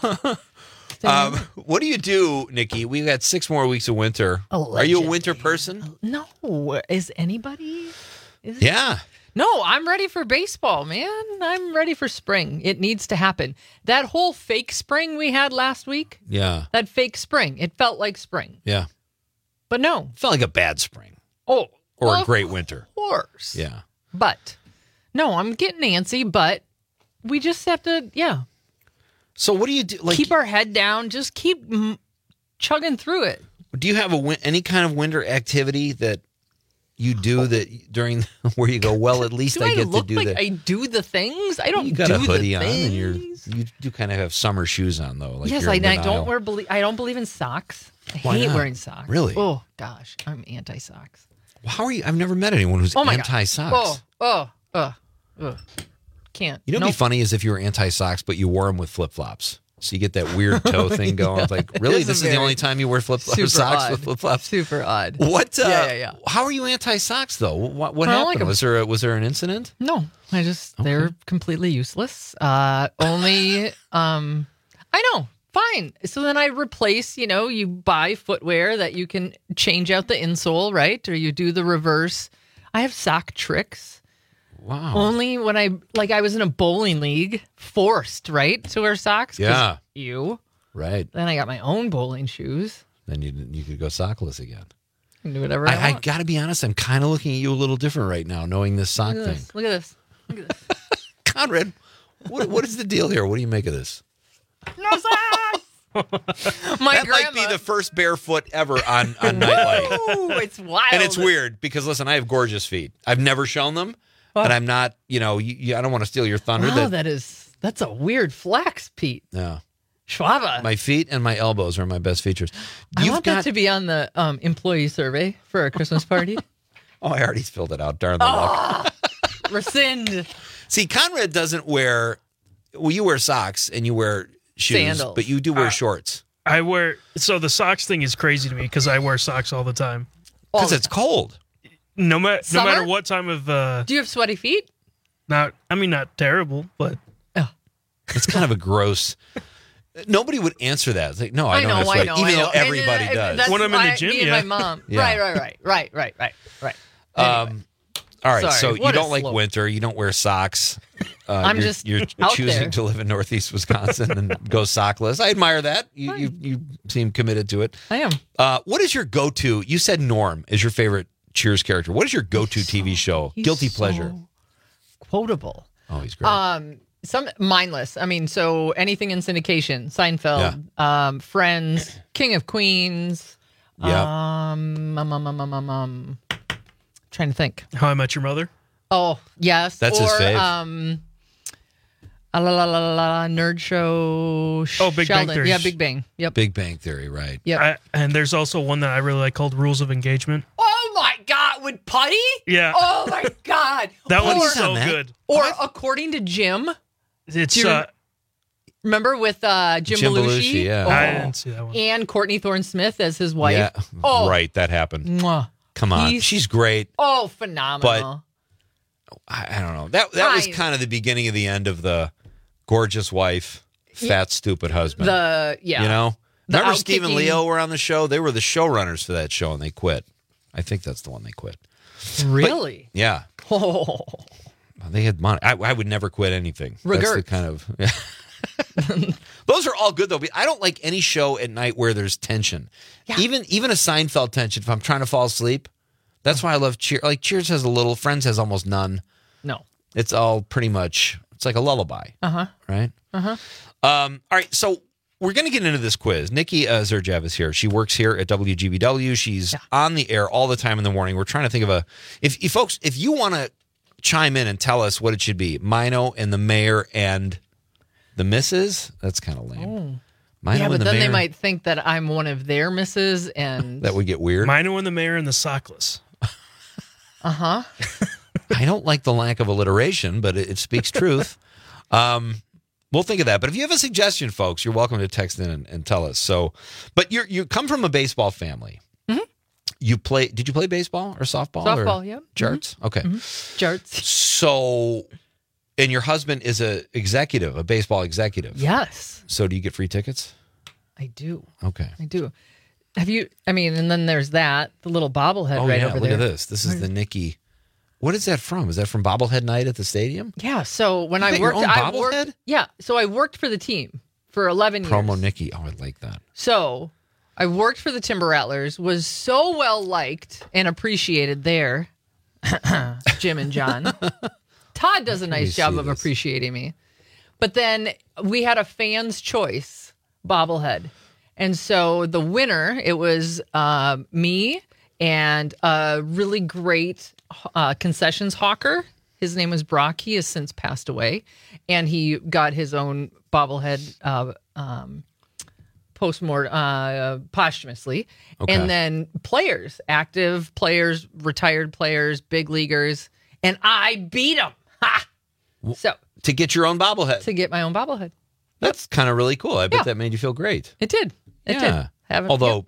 [SPEAKER 10] Um, what do you do, Nikki? We've got six more weeks of winter. Are you a winter person?
[SPEAKER 11] No. Is anybody? Is it-
[SPEAKER 10] Yeah.
[SPEAKER 11] No, I'm ready for baseball, man. I'm ready for spring. It needs to happen. That whole fake spring we had last week,
[SPEAKER 10] Yeah.
[SPEAKER 11] that fake spring, it felt like spring.
[SPEAKER 10] Yeah.
[SPEAKER 11] But no.
[SPEAKER 10] Felt like a bad spring.
[SPEAKER 11] Oh.
[SPEAKER 10] Or
[SPEAKER 11] well,
[SPEAKER 10] a great winter.
[SPEAKER 11] Of course.
[SPEAKER 10] Yeah.
[SPEAKER 11] But no, I'm getting antsy, but we just have to, yeah.
[SPEAKER 10] So what do you do? Like,
[SPEAKER 11] keep our head down. Just keep mm, chugging through it.
[SPEAKER 10] do you have a win- any kind of winter activity that you do that during where you go, well, at least
[SPEAKER 11] Do
[SPEAKER 10] I
[SPEAKER 11] I,
[SPEAKER 10] get
[SPEAKER 11] look
[SPEAKER 10] to do
[SPEAKER 11] like
[SPEAKER 10] that?
[SPEAKER 11] I do the things? I don't
[SPEAKER 10] You got
[SPEAKER 11] do
[SPEAKER 10] a hoodie
[SPEAKER 11] the
[SPEAKER 10] on,
[SPEAKER 11] things.
[SPEAKER 10] and you're you do kind of have summer shoes on though. Like
[SPEAKER 11] yes,
[SPEAKER 10] you're
[SPEAKER 11] I,
[SPEAKER 10] in
[SPEAKER 11] I
[SPEAKER 10] denial.
[SPEAKER 11] don't wear. Belie- I don't believe in socks. I
[SPEAKER 10] Why
[SPEAKER 11] hate
[SPEAKER 10] not?
[SPEAKER 11] wearing socks.
[SPEAKER 10] Really?
[SPEAKER 11] Oh gosh, I'm anti socks.
[SPEAKER 10] How are you? I've never met anyone who's
[SPEAKER 11] Oh my
[SPEAKER 10] anti
[SPEAKER 11] God.
[SPEAKER 10] socks.
[SPEAKER 11] Oh, oh, uh, uh. Can't.
[SPEAKER 10] You know, what'd
[SPEAKER 11] Nope.
[SPEAKER 10] be funny is if you were anti socks, but you wore them with flip flops. So you get that weird toe thing going. It's like, really?
[SPEAKER 11] is a
[SPEAKER 10] This is the
[SPEAKER 11] very
[SPEAKER 10] only time you wear flip
[SPEAKER 11] super
[SPEAKER 10] socks
[SPEAKER 11] odd.
[SPEAKER 10] with flip flops?
[SPEAKER 11] Super odd.
[SPEAKER 10] What? Uh,
[SPEAKER 11] Yeah, yeah, yeah.
[SPEAKER 10] How are you anti socks though? What, what
[SPEAKER 11] I don't
[SPEAKER 10] happened?
[SPEAKER 11] like 'em.
[SPEAKER 10] was there a, was there an incident?
[SPEAKER 11] No, I just they're completely useless. Uh, only um, I know. Fine. So then I replace. You know, you buy footwear that you can change out the insole, right? Or you do the reverse. I have sock tricks.
[SPEAKER 10] Wow.
[SPEAKER 11] Only when I like I was in a bowling league, forced right to wear socks. 'cause
[SPEAKER 10] Yeah.
[SPEAKER 11] You.
[SPEAKER 10] Right.
[SPEAKER 11] Then I got my own bowling shoes.
[SPEAKER 10] Then you you could go sockless again.
[SPEAKER 11] I can do whatever I,
[SPEAKER 10] I, I
[SPEAKER 11] want.
[SPEAKER 10] got to be honest. I'm kind of looking at you a little different right now, knowing this sock
[SPEAKER 11] Look at
[SPEAKER 10] thing.
[SPEAKER 11] this. Look at this. Look at this.
[SPEAKER 10] Conrad, what what is the deal here? What do you make of this?
[SPEAKER 11] No socks. My
[SPEAKER 10] that
[SPEAKER 11] grandma.
[SPEAKER 10] might be the first barefoot ever on on Nightlight.
[SPEAKER 11] Ooh, it's wild.
[SPEAKER 10] And it's weird because listen, I have gorgeous feet. I've never shown them,
[SPEAKER 11] Wow.
[SPEAKER 10] and I'm not. You know, you, you, I don't want to steal your thunder.
[SPEAKER 11] Wow,
[SPEAKER 10] that,
[SPEAKER 11] that is that's a weird flex, Pete.
[SPEAKER 10] yeah,
[SPEAKER 11] Schwaba.
[SPEAKER 10] my feet and my elbows are my best features.
[SPEAKER 11] I
[SPEAKER 10] You've
[SPEAKER 11] want
[SPEAKER 10] got.
[SPEAKER 11] that to be on the um, employee survey for our Christmas party.
[SPEAKER 10] Oh, I already filled it out. Darn the luck.
[SPEAKER 11] Rescind.
[SPEAKER 10] See, Conrad doesn't wear. Well, you wear socks and you wear shoes,
[SPEAKER 11] Sandals.
[SPEAKER 10] but you do wear
[SPEAKER 14] Uh,
[SPEAKER 10] shorts
[SPEAKER 14] I wear so the socks thing is crazy to me because I wear socks all the time.
[SPEAKER 10] because it's cold.
[SPEAKER 14] No matter no
[SPEAKER 11] Summer?
[SPEAKER 14] matter what time of uh,
[SPEAKER 11] Do you have sweaty feet?
[SPEAKER 14] not I mean not terrible, but
[SPEAKER 10] It's kind of a gross. Nobody would answer that. It's like, no, I,
[SPEAKER 11] I
[SPEAKER 10] don't
[SPEAKER 11] know,
[SPEAKER 10] have
[SPEAKER 11] I
[SPEAKER 10] sweat,
[SPEAKER 11] know,
[SPEAKER 10] even
[SPEAKER 11] I
[SPEAKER 10] though
[SPEAKER 11] know. And,
[SPEAKER 10] everybody
[SPEAKER 11] uh,
[SPEAKER 10] does.
[SPEAKER 11] That's
[SPEAKER 14] When I'm in the
[SPEAKER 11] why
[SPEAKER 14] gym,
[SPEAKER 11] me and
[SPEAKER 14] yeah.
[SPEAKER 11] my mom.
[SPEAKER 10] Yeah.
[SPEAKER 11] Right, right, right, right, right, right, right.
[SPEAKER 10] Um, all right,
[SPEAKER 11] Sorry,
[SPEAKER 10] so you
[SPEAKER 11] what a
[SPEAKER 10] don't like
[SPEAKER 11] slope.
[SPEAKER 10] winter. You don't wear socks. Uh,
[SPEAKER 11] I'm
[SPEAKER 10] you're,
[SPEAKER 11] just
[SPEAKER 10] you're
[SPEAKER 11] out
[SPEAKER 10] choosing
[SPEAKER 11] there.
[SPEAKER 10] to live in Northeast Wisconsin and go sockless. I admire that. You, you you seem committed to it.
[SPEAKER 11] I am.
[SPEAKER 10] Uh, what is your go-to? You said Norm is your favorite Cheers character. What is your go-to T V show?
[SPEAKER 11] He's
[SPEAKER 10] Guilty
[SPEAKER 11] so
[SPEAKER 10] pleasure.
[SPEAKER 11] Quotable.
[SPEAKER 10] Oh, he's great.
[SPEAKER 11] Um, some mindless. I mean, so anything in syndication, Seinfeld, um, Friends, King of Queens.
[SPEAKER 10] Yeah.
[SPEAKER 11] Um, um, um, um, um, um, um, trying to think.
[SPEAKER 14] How I Met Your Mother.
[SPEAKER 11] Oh, yes.
[SPEAKER 10] That's
[SPEAKER 11] or,
[SPEAKER 10] his fave.
[SPEAKER 11] Um, a la la la la la nerd show.
[SPEAKER 14] Oh, Big Bang
[SPEAKER 11] Sheldon.
[SPEAKER 14] Theory.
[SPEAKER 11] Yeah, Big Bang. Yep.
[SPEAKER 10] Big Bang Theory, right?
[SPEAKER 11] Yep.
[SPEAKER 14] I, and there's also one that I really like called Rules of Engagement.
[SPEAKER 11] Oh my God, with Putty?
[SPEAKER 14] Yeah.
[SPEAKER 11] Oh my God.
[SPEAKER 14] That
[SPEAKER 11] or,
[SPEAKER 14] one's so
[SPEAKER 10] on that?
[SPEAKER 14] good.
[SPEAKER 11] Or according to Jim,
[SPEAKER 14] It's
[SPEAKER 11] Do you
[SPEAKER 14] uh,
[SPEAKER 11] remember with uh, Jim,
[SPEAKER 10] Jim
[SPEAKER 11] Belushi?
[SPEAKER 10] Belushi, yeah.
[SPEAKER 11] Oh.
[SPEAKER 14] I didn't see that one.
[SPEAKER 11] And Courtney Thorne Smith as his wife.
[SPEAKER 10] Yeah.
[SPEAKER 11] Oh,
[SPEAKER 10] Right, that happened.
[SPEAKER 11] Mwah.
[SPEAKER 10] Come on,
[SPEAKER 11] He's-
[SPEAKER 10] she's great.
[SPEAKER 11] Oh, phenomenal.
[SPEAKER 10] I, I don't know. That that was
[SPEAKER 11] I-
[SPEAKER 10] kind of the beginning of the end of the gorgeous wife, fat stupid husband.
[SPEAKER 11] the yeah.
[SPEAKER 10] You know,
[SPEAKER 11] The
[SPEAKER 10] remember Steve and
[SPEAKER 11] outkicking-
[SPEAKER 10] Leo were on the show? They were the showrunners for that show, and they quit. I think that's the one they quit.
[SPEAKER 11] Really?
[SPEAKER 10] Yeah,
[SPEAKER 11] Oh.
[SPEAKER 10] they had money. I, I would never quit anything. That's the
[SPEAKER 11] Regret.
[SPEAKER 10] kind of. Yeah. Those are all good though. But I don't like any show at night where there's tension. Even even a Seinfeld tension. If I'm trying to fall asleep, that's why I love Cheers. Like Cheers has a little. Friends has almost none.
[SPEAKER 11] No.
[SPEAKER 10] It's all pretty much. It's like a lullaby.
[SPEAKER 11] Uh huh.
[SPEAKER 10] Right?
[SPEAKER 11] Uh-huh.
[SPEAKER 10] Um, all right, so we're going to get into this quiz. Nikki uh, Zerjev is here. She works here at W G B W. She's on the air all the time in the morning. We're trying to think of a if, if folks, if you want to chime in and tell us what it should be. Mino and the mayor and the missus? That's kind of lame.
[SPEAKER 11] Oh.
[SPEAKER 10] Mino
[SPEAKER 11] yeah, but
[SPEAKER 10] and the
[SPEAKER 11] then
[SPEAKER 10] mayor?
[SPEAKER 11] they might think that I'm one of their misses, and
[SPEAKER 10] That would get weird.
[SPEAKER 14] Mino and the mayor and the sockless.
[SPEAKER 11] uh huh.
[SPEAKER 10] I don't like the lack of alliteration, but it, it speaks truth. Um, we'll think of that. But if you have a suggestion, folks, you're welcome to text in and, and tell us. So, but you you come from a baseball family.
[SPEAKER 11] Mhm.
[SPEAKER 10] You play? Did you play baseball or softball?
[SPEAKER 11] Softball,
[SPEAKER 10] or
[SPEAKER 11] yeah.
[SPEAKER 10] Jarts.
[SPEAKER 11] Mhm.
[SPEAKER 10] Okay.
[SPEAKER 11] Mhm. Jarts.
[SPEAKER 10] So, and your husband is a executive, a baseball executive.
[SPEAKER 11] Yes,
[SPEAKER 10] So, do you get free tickets?
[SPEAKER 11] I do.
[SPEAKER 10] Okay.
[SPEAKER 11] I do. Have you? I mean, and then there's that the little bobblehead
[SPEAKER 10] Oh
[SPEAKER 11] right
[SPEAKER 10] yeah,
[SPEAKER 11] over
[SPEAKER 10] look
[SPEAKER 11] there.
[SPEAKER 10] at this. This is the Nikki. What is that from? Is that from Bobblehead Night at the stadium?
[SPEAKER 11] Yeah. So when
[SPEAKER 10] You
[SPEAKER 11] I
[SPEAKER 10] got your
[SPEAKER 11] worked,
[SPEAKER 10] own
[SPEAKER 11] I
[SPEAKER 10] bobblehead?
[SPEAKER 11] worked. Yeah. So I worked for the team for eleven years.
[SPEAKER 10] Promo Nikki. Oh, I like that.
[SPEAKER 11] So I worked for the Timber Rattlers, was so well liked and appreciated there. Jim and John. Todd does a
[SPEAKER 10] Let me
[SPEAKER 11] nice job
[SPEAKER 10] see
[SPEAKER 11] of
[SPEAKER 10] this.
[SPEAKER 11] appreciating me. But then we had a fan's choice bobblehead. And so the winner, it was uh, me and a really great uh, concessions hawker. His name was Brock. He has since passed away. And he got his own bobblehead uh, um, postmort uh, posthumously.
[SPEAKER 10] Okay.
[SPEAKER 11] And then players, active players, retired players, big leaguers. And I beat them. Ha! So
[SPEAKER 10] To get your own bobblehead.
[SPEAKER 11] to get my own bobblehead.
[SPEAKER 10] That's kind of really cool. I bet
[SPEAKER 11] Yeah.
[SPEAKER 10] that made you feel great.
[SPEAKER 11] It did. It
[SPEAKER 10] yeah.
[SPEAKER 11] did. Haven't-
[SPEAKER 10] Although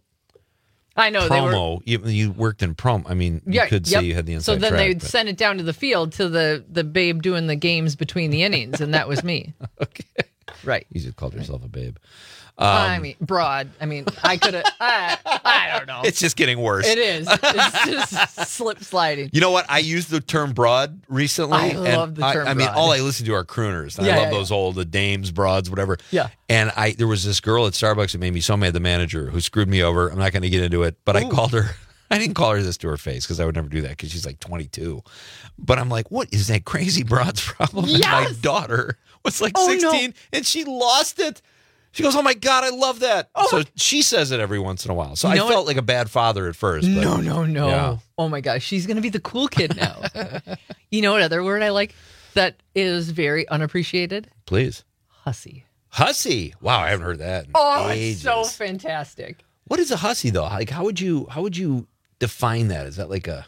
[SPEAKER 11] I know they were.
[SPEAKER 10] promo, you, you worked in prom. I mean, you
[SPEAKER 11] Yeah,
[SPEAKER 10] could
[SPEAKER 11] yep.
[SPEAKER 10] say you had the inside
[SPEAKER 11] So then
[SPEAKER 10] track,
[SPEAKER 11] they'd
[SPEAKER 10] but-
[SPEAKER 11] send it down to the field to the the babe doing the games between the innings, and that was me.
[SPEAKER 10] Okay.
[SPEAKER 11] Right.
[SPEAKER 10] You just called yourself a babe. Um,
[SPEAKER 11] I mean, broad. I mean, I could have. I, I don't know.
[SPEAKER 10] It's just getting worse.
[SPEAKER 11] It is. It's just slip sliding.
[SPEAKER 10] You know what? I used the term broad recently.
[SPEAKER 11] I
[SPEAKER 10] and
[SPEAKER 11] love the term
[SPEAKER 10] I, I mean,
[SPEAKER 11] broad.
[SPEAKER 10] all I listen to are crooners. I
[SPEAKER 11] Yeah,
[SPEAKER 10] love
[SPEAKER 11] yeah,
[SPEAKER 10] those old, the dames, broads, whatever.
[SPEAKER 11] Yeah.
[SPEAKER 10] And I, there was this girl at Starbucks that made me so mad, the manager, who screwed me over. I'm not going to get into it, but I called her. I didn't call her this to her face because I would never do that because she's like twenty-two. But I'm like, what is that crazy broad's problem? And my
[SPEAKER 11] Yes!
[SPEAKER 10] daughter was like
[SPEAKER 11] Oh, no.
[SPEAKER 10] sixteen and she lost it. She goes, oh my God, I love that. So she says it every once in a while. So
[SPEAKER 11] You
[SPEAKER 10] I
[SPEAKER 11] know
[SPEAKER 10] felt
[SPEAKER 11] what?
[SPEAKER 10] like a bad father at first. But
[SPEAKER 11] No, no, no.
[SPEAKER 10] Yeah.
[SPEAKER 11] Oh my gosh, she's gonna be the cool kid now. You know what other word I like that is very unappreciated?
[SPEAKER 10] Please.
[SPEAKER 11] Hussy.
[SPEAKER 10] Hussy. Wow, I haven't heard that in
[SPEAKER 11] Oh,
[SPEAKER 10] ages.
[SPEAKER 11] it's so fantastic.
[SPEAKER 10] What is a hussy though? Like how would you how would you define that? Is that like a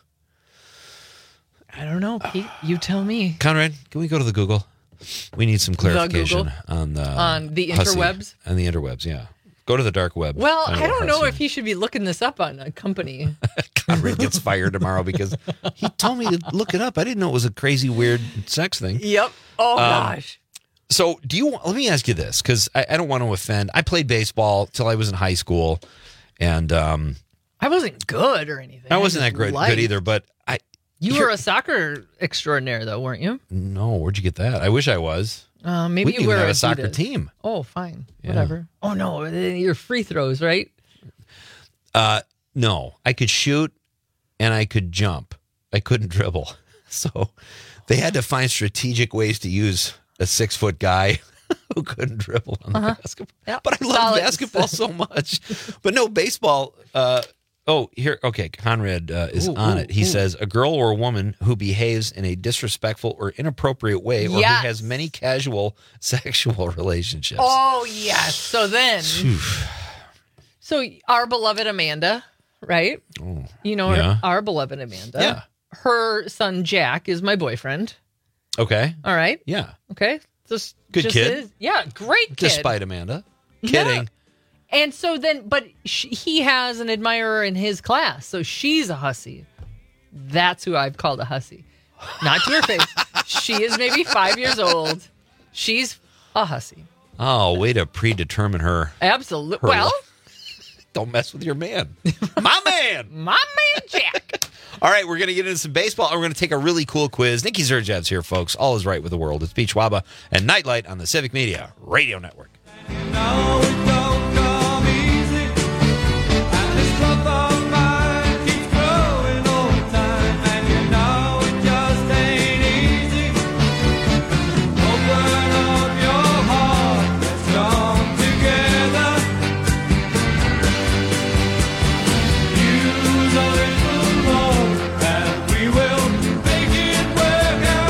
[SPEAKER 11] I don't know, Pete. You tell me.
[SPEAKER 10] Conrad, can we go to the Google? We need some clarification
[SPEAKER 11] Google?
[SPEAKER 10] on the
[SPEAKER 11] On the
[SPEAKER 10] hussy.
[SPEAKER 11] interwebs?
[SPEAKER 10] On the interwebs, yeah. Go to the dark web.
[SPEAKER 11] Well,
[SPEAKER 10] Find
[SPEAKER 11] I
[SPEAKER 10] out what
[SPEAKER 11] don't know
[SPEAKER 10] hussy
[SPEAKER 11] if he should be looking this up on a company.
[SPEAKER 10] Conrad gets fired tomorrow because he told me to look it up. I didn't know it was a crazy weird sex thing.
[SPEAKER 11] Yep. Oh
[SPEAKER 10] Um,
[SPEAKER 11] gosh.
[SPEAKER 10] So, do you? Let me ask you this, because I, I don't want to offend. I played baseball till I was in high school, and um,
[SPEAKER 11] I wasn't good or anything.
[SPEAKER 10] I wasn't that
[SPEAKER 11] just
[SPEAKER 10] good,
[SPEAKER 11] liked-
[SPEAKER 10] good either. But I,
[SPEAKER 11] You
[SPEAKER 10] here-
[SPEAKER 11] were a soccer extraordinaire, though, weren't you?
[SPEAKER 10] no. Where'd you get that? I wish I was.
[SPEAKER 11] Uh, maybe
[SPEAKER 10] we
[SPEAKER 11] you
[SPEAKER 10] didn't
[SPEAKER 11] were
[SPEAKER 10] even have a soccer
[SPEAKER 11] Adidas.
[SPEAKER 10] team.
[SPEAKER 11] Oh, fine,
[SPEAKER 10] Yeah.
[SPEAKER 11] whatever. Oh no, your free throws, right?
[SPEAKER 10] Uh, no, I could shoot and I could jump. I couldn't dribble. So they had to find strategic ways to use a six foot guy who couldn't dribble on the
[SPEAKER 11] Uh-huh.
[SPEAKER 10] basketball.
[SPEAKER 11] Yep.
[SPEAKER 10] But I love
[SPEAKER 11] Solid.
[SPEAKER 10] basketball so much. But no, baseball. Uh, oh, here. Okay, Conrad uh, is
[SPEAKER 11] Ooh,
[SPEAKER 10] on
[SPEAKER 11] ooh,
[SPEAKER 10] it. He
[SPEAKER 11] ooh.
[SPEAKER 10] says a girl or a woman who behaves in a disrespectful or inappropriate way, or
[SPEAKER 11] Yes.
[SPEAKER 10] who has many casual sexual relationships.
[SPEAKER 11] Oh yes. So then, so our beloved Amanda, right?
[SPEAKER 10] Oh,
[SPEAKER 11] You know
[SPEAKER 10] yeah.
[SPEAKER 11] our, our beloved Amanda.
[SPEAKER 10] Yeah.
[SPEAKER 11] Her son Jack is my boyfriend.
[SPEAKER 10] Okay.
[SPEAKER 11] All right.
[SPEAKER 10] Yeah.
[SPEAKER 11] Okay. Just
[SPEAKER 10] Good
[SPEAKER 11] just
[SPEAKER 10] kid.
[SPEAKER 11] is- yeah. Great kid.
[SPEAKER 10] Despite Amanda.
[SPEAKER 11] Yeah.
[SPEAKER 10] Kidding.
[SPEAKER 11] And so then, but sh he has an admirer in his class, so she's a hussy. That's who I've called a hussy. Not to her face. She is maybe five years old. She's a hussy.
[SPEAKER 10] Oh, way to predetermine her.
[SPEAKER 11] Absolutely.
[SPEAKER 10] Her
[SPEAKER 11] Well,
[SPEAKER 10] life. Don't mess with your man. My man.
[SPEAKER 11] my man Jack.
[SPEAKER 10] All right, we're going to get into some baseball, and we're going to take a really cool quiz. Nikki Zerjev's here, folks. All is right with the world. It's Beach Waba and Nightlight on the Civic Media Radio Network.
[SPEAKER 13] No, it don't come easy. And this love of mine keeps growing all the time. And you know it just ain't easy. Open up your heart, let's come together. Use a little love, and we will make it work out.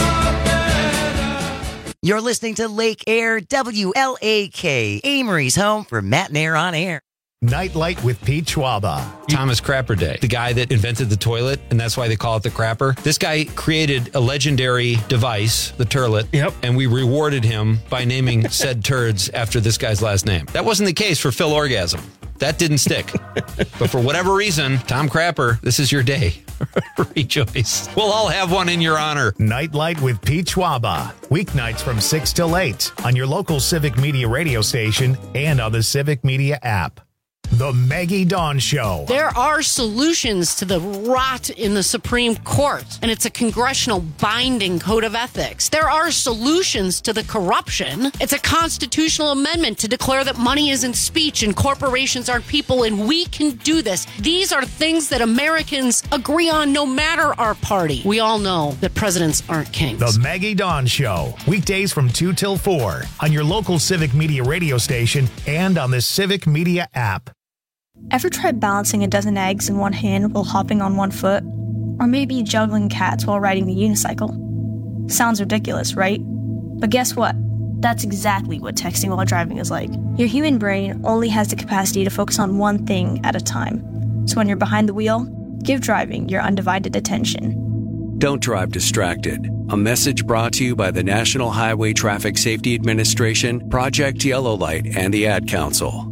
[SPEAKER 20] You're listening to Lake Air W L A K, Amory's home for Matt and Air on Air.
[SPEAKER 1] Nightlight with Pete Schwaba.
[SPEAKER 10] Thomas Crapper Day, the guy that invented the toilet, and that's why they call it the crapper. This guy created a legendary device, the turlet,
[SPEAKER 14] yep.
[SPEAKER 10] and we rewarded him by naming said turds after this guy's last name. That wasn't the case for Phil Orgasm. That didn't stick. But for whatever reason, Tom Crapper, this is your day. Rejoice. We'll all have one in your honor.
[SPEAKER 1] Nightlight with Pete Schwaba. Weeknights from six till eight on your local Civic Media radio station and on the Civic Media app. The Maggie Dawn Show.
[SPEAKER 6] There are solutions to the rot in the Supreme Court, and it's a congressional binding code of ethics. There are solutions to the corruption. It's a constitutional amendment to declare that money isn't speech and corporations aren't people, and we can do this. These are things that Americans agree on no matter our party. We all know that presidents aren't kings.
[SPEAKER 1] The Maggie Dawn Show. Weekdays from two till four on your local Civic Media radio station and on the Civic Media app.
[SPEAKER 15] Ever tried balancing a dozen eggs in one hand while hopping on one foot? Or maybe juggling cats while riding the unicycle? Sounds ridiculous, right? But guess what? That's exactly what texting while driving is like. Your human brain only has the capacity to focus on one thing at a time. So when you're behind the wheel, give driving your undivided attention.
[SPEAKER 16] Don't drive distracted. A message brought to you by the National Highway Traffic Safety Administration, Project Yellow Light, and the Ad Council.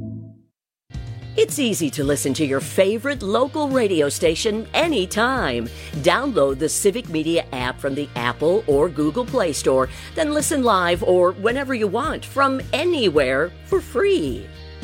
[SPEAKER 24] It's easy to listen to your favorite local radio station anytime. Download the Civic Media app from the Apple or Google Play Store, then listen live or whenever you want from anywhere for free.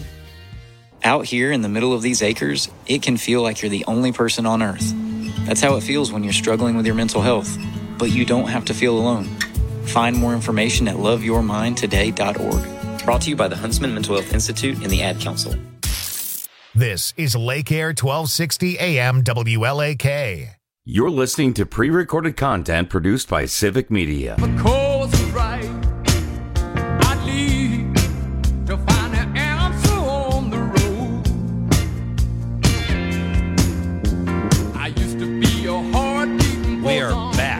[SPEAKER 17] Out here in the middle of these acres, it can feel like you're the only person on earth. That's how it feels when you're struggling with your mental health. But you don't have to feel alone. Find more information at love your mind today dot org. Brought to you by the Huntsman Mental Health Institute and the Ad Council.
[SPEAKER 1] This is Lake Air twelve sixty A M W L A K.
[SPEAKER 12] You're listening to pre-recorded content produced by Civic Media.
[SPEAKER 13] Course right, I lead to find an answer on the road. I used to be a heartbeat.
[SPEAKER 10] We are back.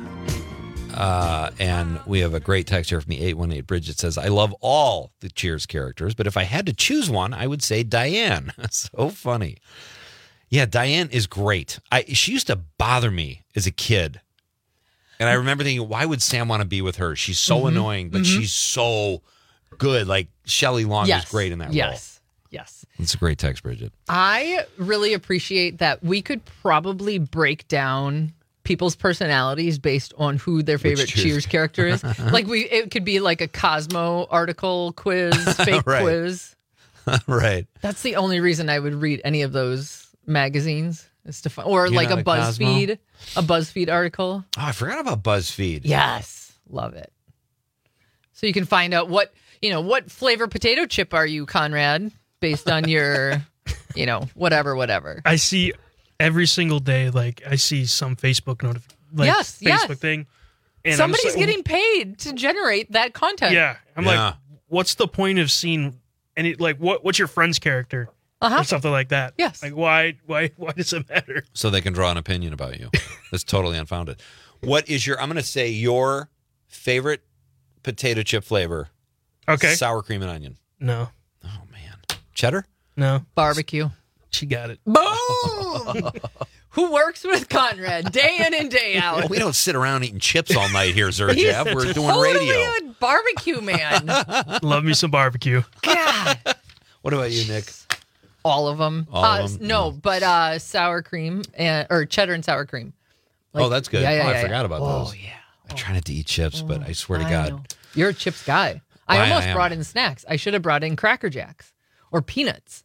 [SPEAKER 10] Uh, and we have a great text here from the eight one eight. Bridget says, I love all the Cheers characters, but if I had to choose one, I would say Diane. So funny. Yeah, Diane is great. I She used to bother me as a kid. And I remember thinking, why would Sam want to be with her? She's so
[SPEAKER 11] Mhm.
[SPEAKER 10] annoying, but
[SPEAKER 11] Mhm.
[SPEAKER 10] she's so good. Like, Shelley Long
[SPEAKER 11] Yes.
[SPEAKER 10] is great in that role.
[SPEAKER 11] Yes. Yes.
[SPEAKER 10] It's a great text, Bridget.
[SPEAKER 11] I really appreciate that we could probably break down people's personalities based on who their favorite
[SPEAKER 10] Cheers.
[SPEAKER 11] Cheers character is. Like we, it could be like a Cosmo article quiz, fake
[SPEAKER 10] Right.
[SPEAKER 11] quiz.
[SPEAKER 10] Right.
[SPEAKER 11] That's the only reason I would read any of those magazines is to find, or
[SPEAKER 10] You're
[SPEAKER 11] like a
[SPEAKER 10] not a Cosmo?
[SPEAKER 11] BuzzFeed, a BuzzFeed article.
[SPEAKER 10] Oh, I forgot about BuzzFeed.
[SPEAKER 11] Yes, love it. So you can find out what you know. What flavor potato chip are you, Conrad? Based on your, you know, whatever, whatever.
[SPEAKER 14] I see every single day, like I see some Facebook notif- like
[SPEAKER 11] Yes,
[SPEAKER 14] Facebook
[SPEAKER 11] yes.
[SPEAKER 14] thing. And I'm
[SPEAKER 11] Somebody's
[SPEAKER 14] just like,
[SPEAKER 11] getting paid to generate that content.
[SPEAKER 14] Yeah, I'm
[SPEAKER 10] Yeah.
[SPEAKER 14] like, what's the point of seeing any like what? What's your friend's character
[SPEAKER 11] Uh-huh.
[SPEAKER 14] or something like that?
[SPEAKER 11] Yes.
[SPEAKER 14] Like why? Why? Why does it matter?
[SPEAKER 10] So they can draw an opinion about you. That's totally unfounded. What is your, I'm going to say your favorite potato chip flavor?
[SPEAKER 14] Okay.
[SPEAKER 10] Sour cream and onion.
[SPEAKER 14] No.
[SPEAKER 10] Cheddar?
[SPEAKER 14] No.
[SPEAKER 11] Barbecue.
[SPEAKER 14] She got it.
[SPEAKER 11] Boom! Who works with Conrad day in and day out?
[SPEAKER 10] Well, we don't sit around eating chips all night here,
[SPEAKER 11] He's
[SPEAKER 10] Zerjev. We're doing
[SPEAKER 11] totally
[SPEAKER 10] radio.
[SPEAKER 11] a barbecue man.
[SPEAKER 14] Love me some barbecue.
[SPEAKER 11] God.
[SPEAKER 10] What about you, Nick?
[SPEAKER 11] All of them.
[SPEAKER 10] All
[SPEAKER 11] uh,
[SPEAKER 10] of 'em?
[SPEAKER 11] No, but uh, sour cream and or cheddar and sour cream.
[SPEAKER 10] oh, that's good.
[SPEAKER 11] Yeah, yeah,
[SPEAKER 10] oh, I
[SPEAKER 11] yeah,
[SPEAKER 10] forgot
[SPEAKER 11] yeah.
[SPEAKER 10] about
[SPEAKER 11] Oh,
[SPEAKER 10] those. Yeah. I try not to eat chips, but I swear to
[SPEAKER 11] I
[SPEAKER 10] God.
[SPEAKER 11] know. You're a chips guy. I
[SPEAKER 10] Well, I
[SPEAKER 11] almost
[SPEAKER 10] am.
[SPEAKER 11] brought in snacks. I should have brought in Cracker Jacks or peanuts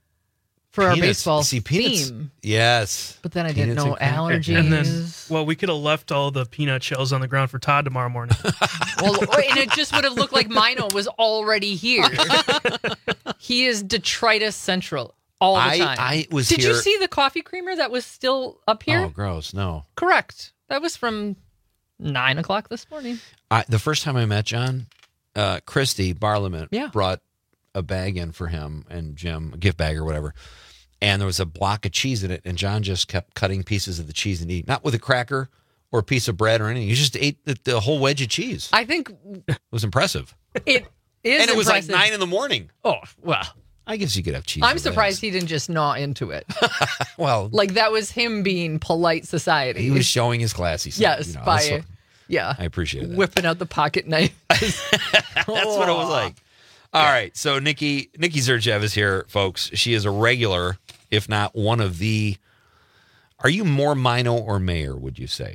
[SPEAKER 11] for our
[SPEAKER 10] Peanuts.
[SPEAKER 11] baseball
[SPEAKER 10] See, peanuts.
[SPEAKER 11] theme.
[SPEAKER 10] Yes.
[SPEAKER 11] But then I didn't
[SPEAKER 10] Peanuts
[SPEAKER 11] know
[SPEAKER 10] and Cracker
[SPEAKER 11] allergies.
[SPEAKER 10] Jacks.
[SPEAKER 14] And then, well, we could have left all the peanut shells on the ground for Todd tomorrow morning.
[SPEAKER 11] Well, and it just would have looked like Mino was already here. He is detritus central all the
[SPEAKER 10] I-
[SPEAKER 11] time.
[SPEAKER 10] I was
[SPEAKER 11] Did you
[SPEAKER 10] here-
[SPEAKER 11] see the coffee creamer that was still up here?
[SPEAKER 10] Oh, gross. No.
[SPEAKER 11] Correct. That was from nine o'clock this morning.
[SPEAKER 10] I, the first time I met John, uh, Christy Barlament
[SPEAKER 11] Yeah.
[SPEAKER 10] brought a bag in for him and Jim, a gift bag or whatever. And there was a block of cheese in it, and John just kept cutting pieces of the cheese and eating, not with a cracker or a piece of bread or anything. You just ate the, the whole wedge of cheese.
[SPEAKER 11] I think
[SPEAKER 10] It was impressive.
[SPEAKER 11] it is
[SPEAKER 10] and it was
[SPEAKER 11] impressive.
[SPEAKER 10] like nine in the morning.
[SPEAKER 11] Oh, well.
[SPEAKER 10] I guess you could have cheese.
[SPEAKER 11] I'm
[SPEAKER 10] with
[SPEAKER 11] surprised he didn't just gnaw into it.
[SPEAKER 10] Well,
[SPEAKER 11] Like, that was him being polite society.
[SPEAKER 10] he was showing his classy side.
[SPEAKER 11] Yes,
[SPEAKER 10] you know,
[SPEAKER 11] by,
[SPEAKER 10] that's what-
[SPEAKER 11] yeah.
[SPEAKER 10] I appreciate that.
[SPEAKER 11] Whipping out the pocket knife.
[SPEAKER 10] That's what it was like. All right, so Nikki Nikki Zerchev is here, folks. She is a regular, if not one of the. Are you more Mino or Mayer? Would you say?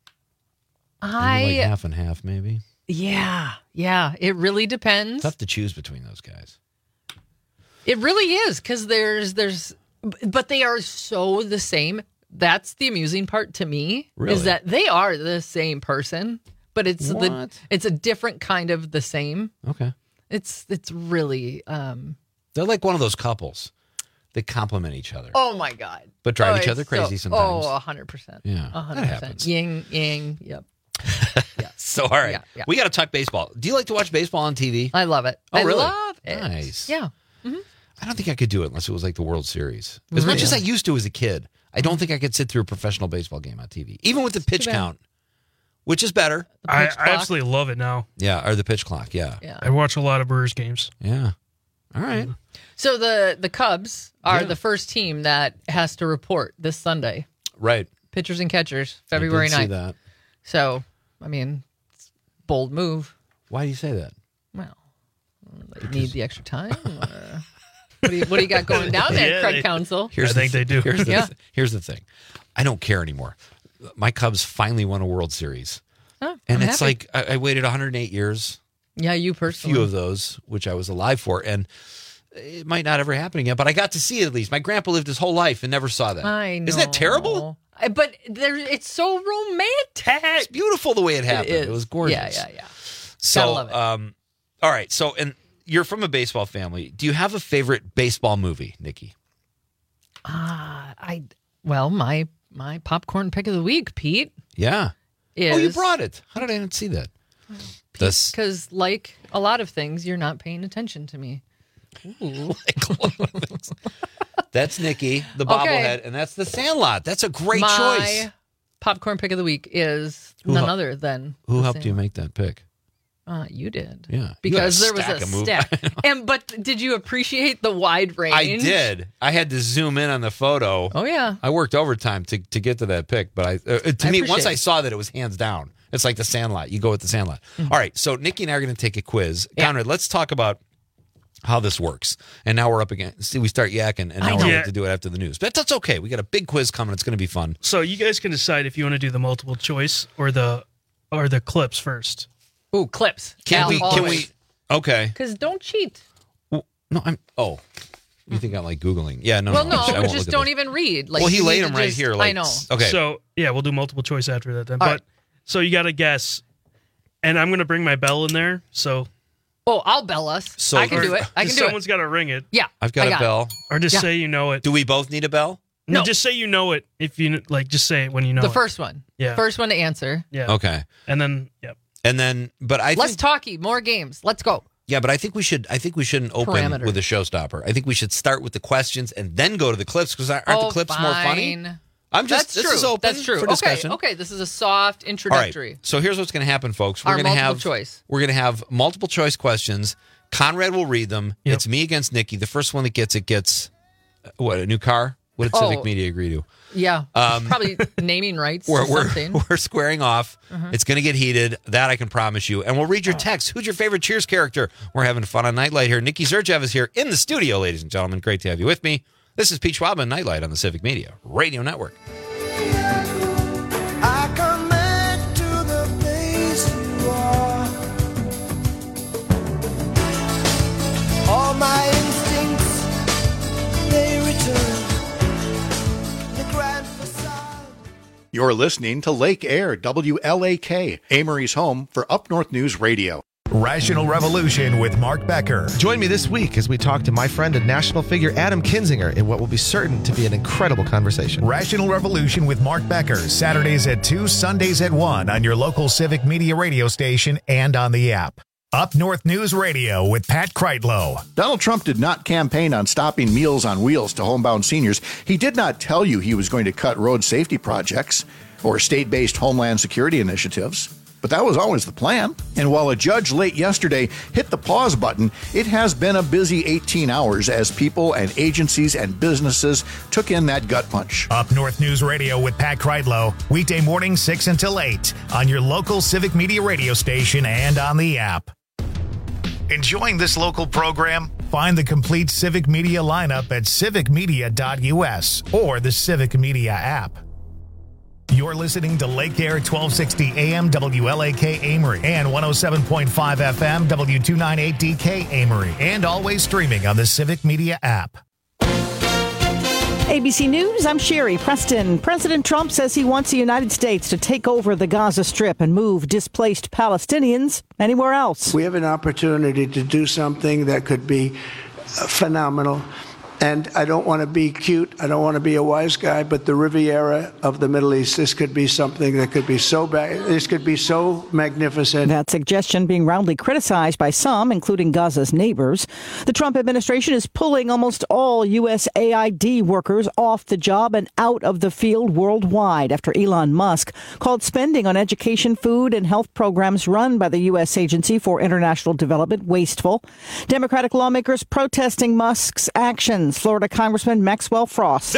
[SPEAKER 10] Are you
[SPEAKER 11] I,
[SPEAKER 10] like half and half, maybe.
[SPEAKER 11] yeah, yeah. It really depends.
[SPEAKER 10] Tough to choose between those guys.
[SPEAKER 11] It really is, because there's, there's, but they are so the same. That's the amusing part to me,
[SPEAKER 10] Really?
[SPEAKER 11] is that they are the same person, but it's the,
[SPEAKER 10] What?
[SPEAKER 11] it's a different kind of the same.
[SPEAKER 10] Okay.
[SPEAKER 11] It's, it's really, um,
[SPEAKER 10] They're like one of those couples that complement each other,
[SPEAKER 11] oh my God.
[SPEAKER 10] but drive
[SPEAKER 11] Oh,
[SPEAKER 10] each other
[SPEAKER 11] it's
[SPEAKER 10] crazy
[SPEAKER 11] so,
[SPEAKER 10] sometimes.
[SPEAKER 11] Oh, a hundred percent.
[SPEAKER 10] Yeah,
[SPEAKER 11] A
[SPEAKER 10] that
[SPEAKER 11] hundred percent.
[SPEAKER 10] happens.
[SPEAKER 11] Yin, yang, yep.
[SPEAKER 10] So, all right,
[SPEAKER 11] Yeah, yeah.
[SPEAKER 10] we got to talk baseball. Do you like to watch baseball on T V?
[SPEAKER 11] I love it.
[SPEAKER 10] Oh,
[SPEAKER 11] I
[SPEAKER 10] really?
[SPEAKER 11] love it.
[SPEAKER 10] Nice.
[SPEAKER 11] Yeah.
[SPEAKER 10] I don't think I could do it unless it was like the World Series. As much as I used to as a kid, I don't think I could sit through a professional baseball game on T V, even with the pitch
[SPEAKER 11] bad.
[SPEAKER 10] count, which is better.
[SPEAKER 14] I,
[SPEAKER 11] pitch
[SPEAKER 14] I
[SPEAKER 11] clock.
[SPEAKER 14] absolutely love it now.
[SPEAKER 10] Yeah, or the pitch clock. Yeah.
[SPEAKER 11] Yeah.
[SPEAKER 14] I watch a lot of Brewers games.
[SPEAKER 10] Yeah. All right.
[SPEAKER 11] So the the Cubs are
[SPEAKER 10] Yeah.
[SPEAKER 11] the first team that has to report this Sunday.
[SPEAKER 10] Right.
[SPEAKER 11] Pitchers and catchers, February
[SPEAKER 10] I did see
[SPEAKER 11] ninth.
[SPEAKER 10] that.
[SPEAKER 11] So, I mean, it's a bold move.
[SPEAKER 10] Why do you say that?
[SPEAKER 11] Well, they need the extra time. Or what, do you, what do you got going down there,
[SPEAKER 14] Yeah,
[SPEAKER 11] Craig
[SPEAKER 14] they-
[SPEAKER 11] Council?
[SPEAKER 10] Here's
[SPEAKER 14] I
[SPEAKER 10] the
[SPEAKER 14] think
[SPEAKER 10] th-
[SPEAKER 14] they do.
[SPEAKER 10] Here's the,
[SPEAKER 11] Yeah.
[SPEAKER 10] th- here's the thing. I don't care anymore. My Cubs finally won a World Series.
[SPEAKER 11] Oh,
[SPEAKER 10] And
[SPEAKER 11] I'm
[SPEAKER 10] it's
[SPEAKER 11] happy.
[SPEAKER 10] like I, I waited one hundred eight years,
[SPEAKER 11] Yeah, you
[SPEAKER 10] a
[SPEAKER 11] personally.
[SPEAKER 10] few of those, which I was alive for. And it might not ever happen again, but I got to see it at least. My grandpa lived his whole life and never saw that.
[SPEAKER 11] I know.
[SPEAKER 10] Isn't that terrible?
[SPEAKER 11] I- But there, it's so romantic.
[SPEAKER 10] It's beautiful the way it happened. It,
[SPEAKER 11] is.
[SPEAKER 10] was gorgeous.
[SPEAKER 11] Yeah, yeah, yeah.
[SPEAKER 10] So,
[SPEAKER 11] Gotta love it.
[SPEAKER 10] um, all right. So, and you're from a baseball family. Do you have a favorite baseball movie, Nikki?
[SPEAKER 11] Ah, I well, my my popcorn pick of the week, Pete,
[SPEAKER 10] Yeah.
[SPEAKER 11] is
[SPEAKER 10] Oh, you brought it. How did I not see that? This
[SPEAKER 11] because, like a lot of things, you're not paying attention to me. Ooh.
[SPEAKER 10] That's Nikki, the
[SPEAKER 11] Okay.
[SPEAKER 10] bobblehead, and that's the Sandlot. That's a great
[SPEAKER 11] my
[SPEAKER 10] choice.
[SPEAKER 11] popcorn pick of the week is
[SPEAKER 10] Who
[SPEAKER 11] none
[SPEAKER 10] hel-
[SPEAKER 11] other than
[SPEAKER 10] Who
[SPEAKER 11] the
[SPEAKER 10] helped you
[SPEAKER 11] Sandlot.
[SPEAKER 10] make that pick?
[SPEAKER 11] Uh, you did.
[SPEAKER 10] Yeah, You had
[SPEAKER 11] because
[SPEAKER 10] a
[SPEAKER 11] there was
[SPEAKER 10] stack
[SPEAKER 11] a
[SPEAKER 10] of movies.
[SPEAKER 11] stack. And but did you appreciate the wide range?
[SPEAKER 10] I did. I had to zoom in on the photo.
[SPEAKER 11] Oh yeah.
[SPEAKER 10] I worked overtime to, to get to that pick, but I uh, to
[SPEAKER 11] I
[SPEAKER 10] me once
[SPEAKER 11] appreciate
[SPEAKER 10] I
[SPEAKER 11] it.
[SPEAKER 10] saw that it was hands down. It's like the Sandlot. You go with the Sandlot.
[SPEAKER 11] Mm-hmm.
[SPEAKER 10] All right, so Nikki and I are going to take a quiz.
[SPEAKER 11] Yeah.
[SPEAKER 10] Conrad, let's talk about how this works. And now we're up again. See, we start yakking, and
[SPEAKER 11] I
[SPEAKER 10] now we're
[SPEAKER 11] know.
[SPEAKER 10] going
[SPEAKER 14] Yeah.
[SPEAKER 10] to do it after the news. But that's okay. We got a big quiz coming. It's going to be fun.
[SPEAKER 14] So you guys can decide if you want to do the multiple choice or the or the clips first.
[SPEAKER 11] Ooh, clips.
[SPEAKER 10] Can
[SPEAKER 11] Al,
[SPEAKER 10] we? Can
[SPEAKER 11] always.
[SPEAKER 10] we? Okay.
[SPEAKER 11] Because don't cheat.
[SPEAKER 10] Well, no, I'm. Oh, you think I'm like googling? Yeah, no.
[SPEAKER 11] well,
[SPEAKER 10] no,
[SPEAKER 11] no,
[SPEAKER 10] I won't
[SPEAKER 11] just
[SPEAKER 10] look at
[SPEAKER 11] don't
[SPEAKER 10] this.
[SPEAKER 11] even read. Like,
[SPEAKER 10] Well, he
[SPEAKER 11] you
[SPEAKER 10] laid
[SPEAKER 11] need
[SPEAKER 10] them
[SPEAKER 11] to
[SPEAKER 10] right
[SPEAKER 11] just-
[SPEAKER 10] here. Like,
[SPEAKER 11] I know.
[SPEAKER 10] Okay.
[SPEAKER 14] So yeah, we'll do multiple choice after that then.
[SPEAKER 11] All
[SPEAKER 14] but
[SPEAKER 11] right.
[SPEAKER 14] so you got to guess, and I'm going to bring my bell in there. So
[SPEAKER 11] Oh, I'll bell us.
[SPEAKER 10] So-
[SPEAKER 11] I can
[SPEAKER 10] or-
[SPEAKER 11] do it. I can do
[SPEAKER 14] someone's
[SPEAKER 11] it.
[SPEAKER 14] got to ring it,
[SPEAKER 11] Yeah.
[SPEAKER 10] I've got
[SPEAKER 11] I
[SPEAKER 10] a
[SPEAKER 11] got
[SPEAKER 10] bell.
[SPEAKER 14] or just
[SPEAKER 11] Yeah.
[SPEAKER 14] say you know it.
[SPEAKER 10] Do we both need a bell?
[SPEAKER 14] No,
[SPEAKER 11] No.
[SPEAKER 14] just say you know it. If you like, just say it when you know
[SPEAKER 11] The
[SPEAKER 14] it.
[SPEAKER 11] first one.
[SPEAKER 14] Yeah.
[SPEAKER 11] First one to answer.
[SPEAKER 14] Yeah.
[SPEAKER 10] Okay.
[SPEAKER 14] And then yep.
[SPEAKER 10] And then, but I
[SPEAKER 11] Less
[SPEAKER 10] think,
[SPEAKER 11] talky, more games. Let's go.
[SPEAKER 10] yeah, but I think we should. I think we shouldn't open
[SPEAKER 11] Parameter.
[SPEAKER 10] with a showstopper. I think we should start with the questions and then go to the clips because aren't
[SPEAKER 11] oh,
[SPEAKER 10] the clips more funny?
[SPEAKER 11] fine.
[SPEAKER 10] I'm just.
[SPEAKER 11] That's
[SPEAKER 10] this
[SPEAKER 11] true.
[SPEAKER 10] is open
[SPEAKER 11] That's true.
[SPEAKER 10] for
[SPEAKER 11] Okay.
[SPEAKER 10] discussion.
[SPEAKER 11] Okay. This is a soft
[SPEAKER 10] All right.
[SPEAKER 11] introductory.
[SPEAKER 10] So here's what's going to happen, folks. We're
[SPEAKER 11] Our
[SPEAKER 10] going to
[SPEAKER 11] multiple
[SPEAKER 10] have
[SPEAKER 11] choice.
[SPEAKER 10] We're going to have multiple choice questions. Conrad will read them.
[SPEAKER 14] Yep.
[SPEAKER 10] It's me against Nikki. The first one that gets it gets uh, what? A new car? What did
[SPEAKER 11] Oh.
[SPEAKER 10] Civic Media agree to?
[SPEAKER 11] Yeah.
[SPEAKER 10] Um,
[SPEAKER 11] Probably naming rights
[SPEAKER 10] We're
[SPEAKER 11] or
[SPEAKER 10] we're,
[SPEAKER 11] something.
[SPEAKER 10] we're squaring off.
[SPEAKER 11] Uh-huh.
[SPEAKER 10] It's going to get heated. That I can promise you. And we'll read your text. Who's your favorite Cheers character? We're having fun on Nightlight here. Nikki Zerchev is here in the studio, ladies and gentlemen. Great to have you with me. This is Pete Schwab and Nightlight on the Civic Media Radio Network.
[SPEAKER 13] I come back to the place you are. All my instincts, they return. The grand facade.
[SPEAKER 7] You're listening to Lake Air, W L A K, Amory's home for Up North News Radio.
[SPEAKER 1] Rational Revolution with Mark Becker.
[SPEAKER 18] Join me this week as we talk to my friend and national figure Adam Kinzinger in what will be certain to be an incredible conversation.
[SPEAKER 1] Rational Revolution with Mark Becker, Saturdays at two, Sundays at one on your local Civic Media radio station and on the app. Up North News Radio with Pat Kreitlow.
[SPEAKER 7] Donald Trump did not campaign on stopping Meals on Wheels to homebound seniors. He did not tell you he was going to cut road safety projects. or state-based homeland security initiatives. But that was always the plan. And while a judge late yesterday hit the pause button, it has been a busy eighteen hours as people and agencies and businesses took in that gut punch.
[SPEAKER 1] Up North News Radio with Pat Kreidlow, weekday morning six until eight on your local Civic Media radio station and on the app. Enjoying this local program? Find the complete Civic Media lineup at civic media dot u s or the Civic Media app. You're listening to Lake Air twelve sixty A M W L A K Amory and one oh seven point five F M W two ninety-eight D K Amory, and always streaming on the Civic Media app.
[SPEAKER 19] A B C News, I'm Sherry Preston. President Trump says he wants the United States to take over the Gaza Strip and move displaced Palestinians anywhere else.
[SPEAKER 21] We have an opportunity to do something that could be phenomenal. And I don't want to be cute. I don't want to be a wise guy, but the Riviera of the Middle East, this could be something that could be so bad. This could be so magnificent.
[SPEAKER 19] That suggestion being roundly criticized by some, including Gaza's neighbors. The Trump administration is pulling almost all U S A I D workers off the job and out of the field worldwide after Elon Musk called spending on education, food, and health programs run by the U S Agency for International Development wasteful. Democratic lawmakers protesting Musk's actions. Florida Congressman Maxwell Frost.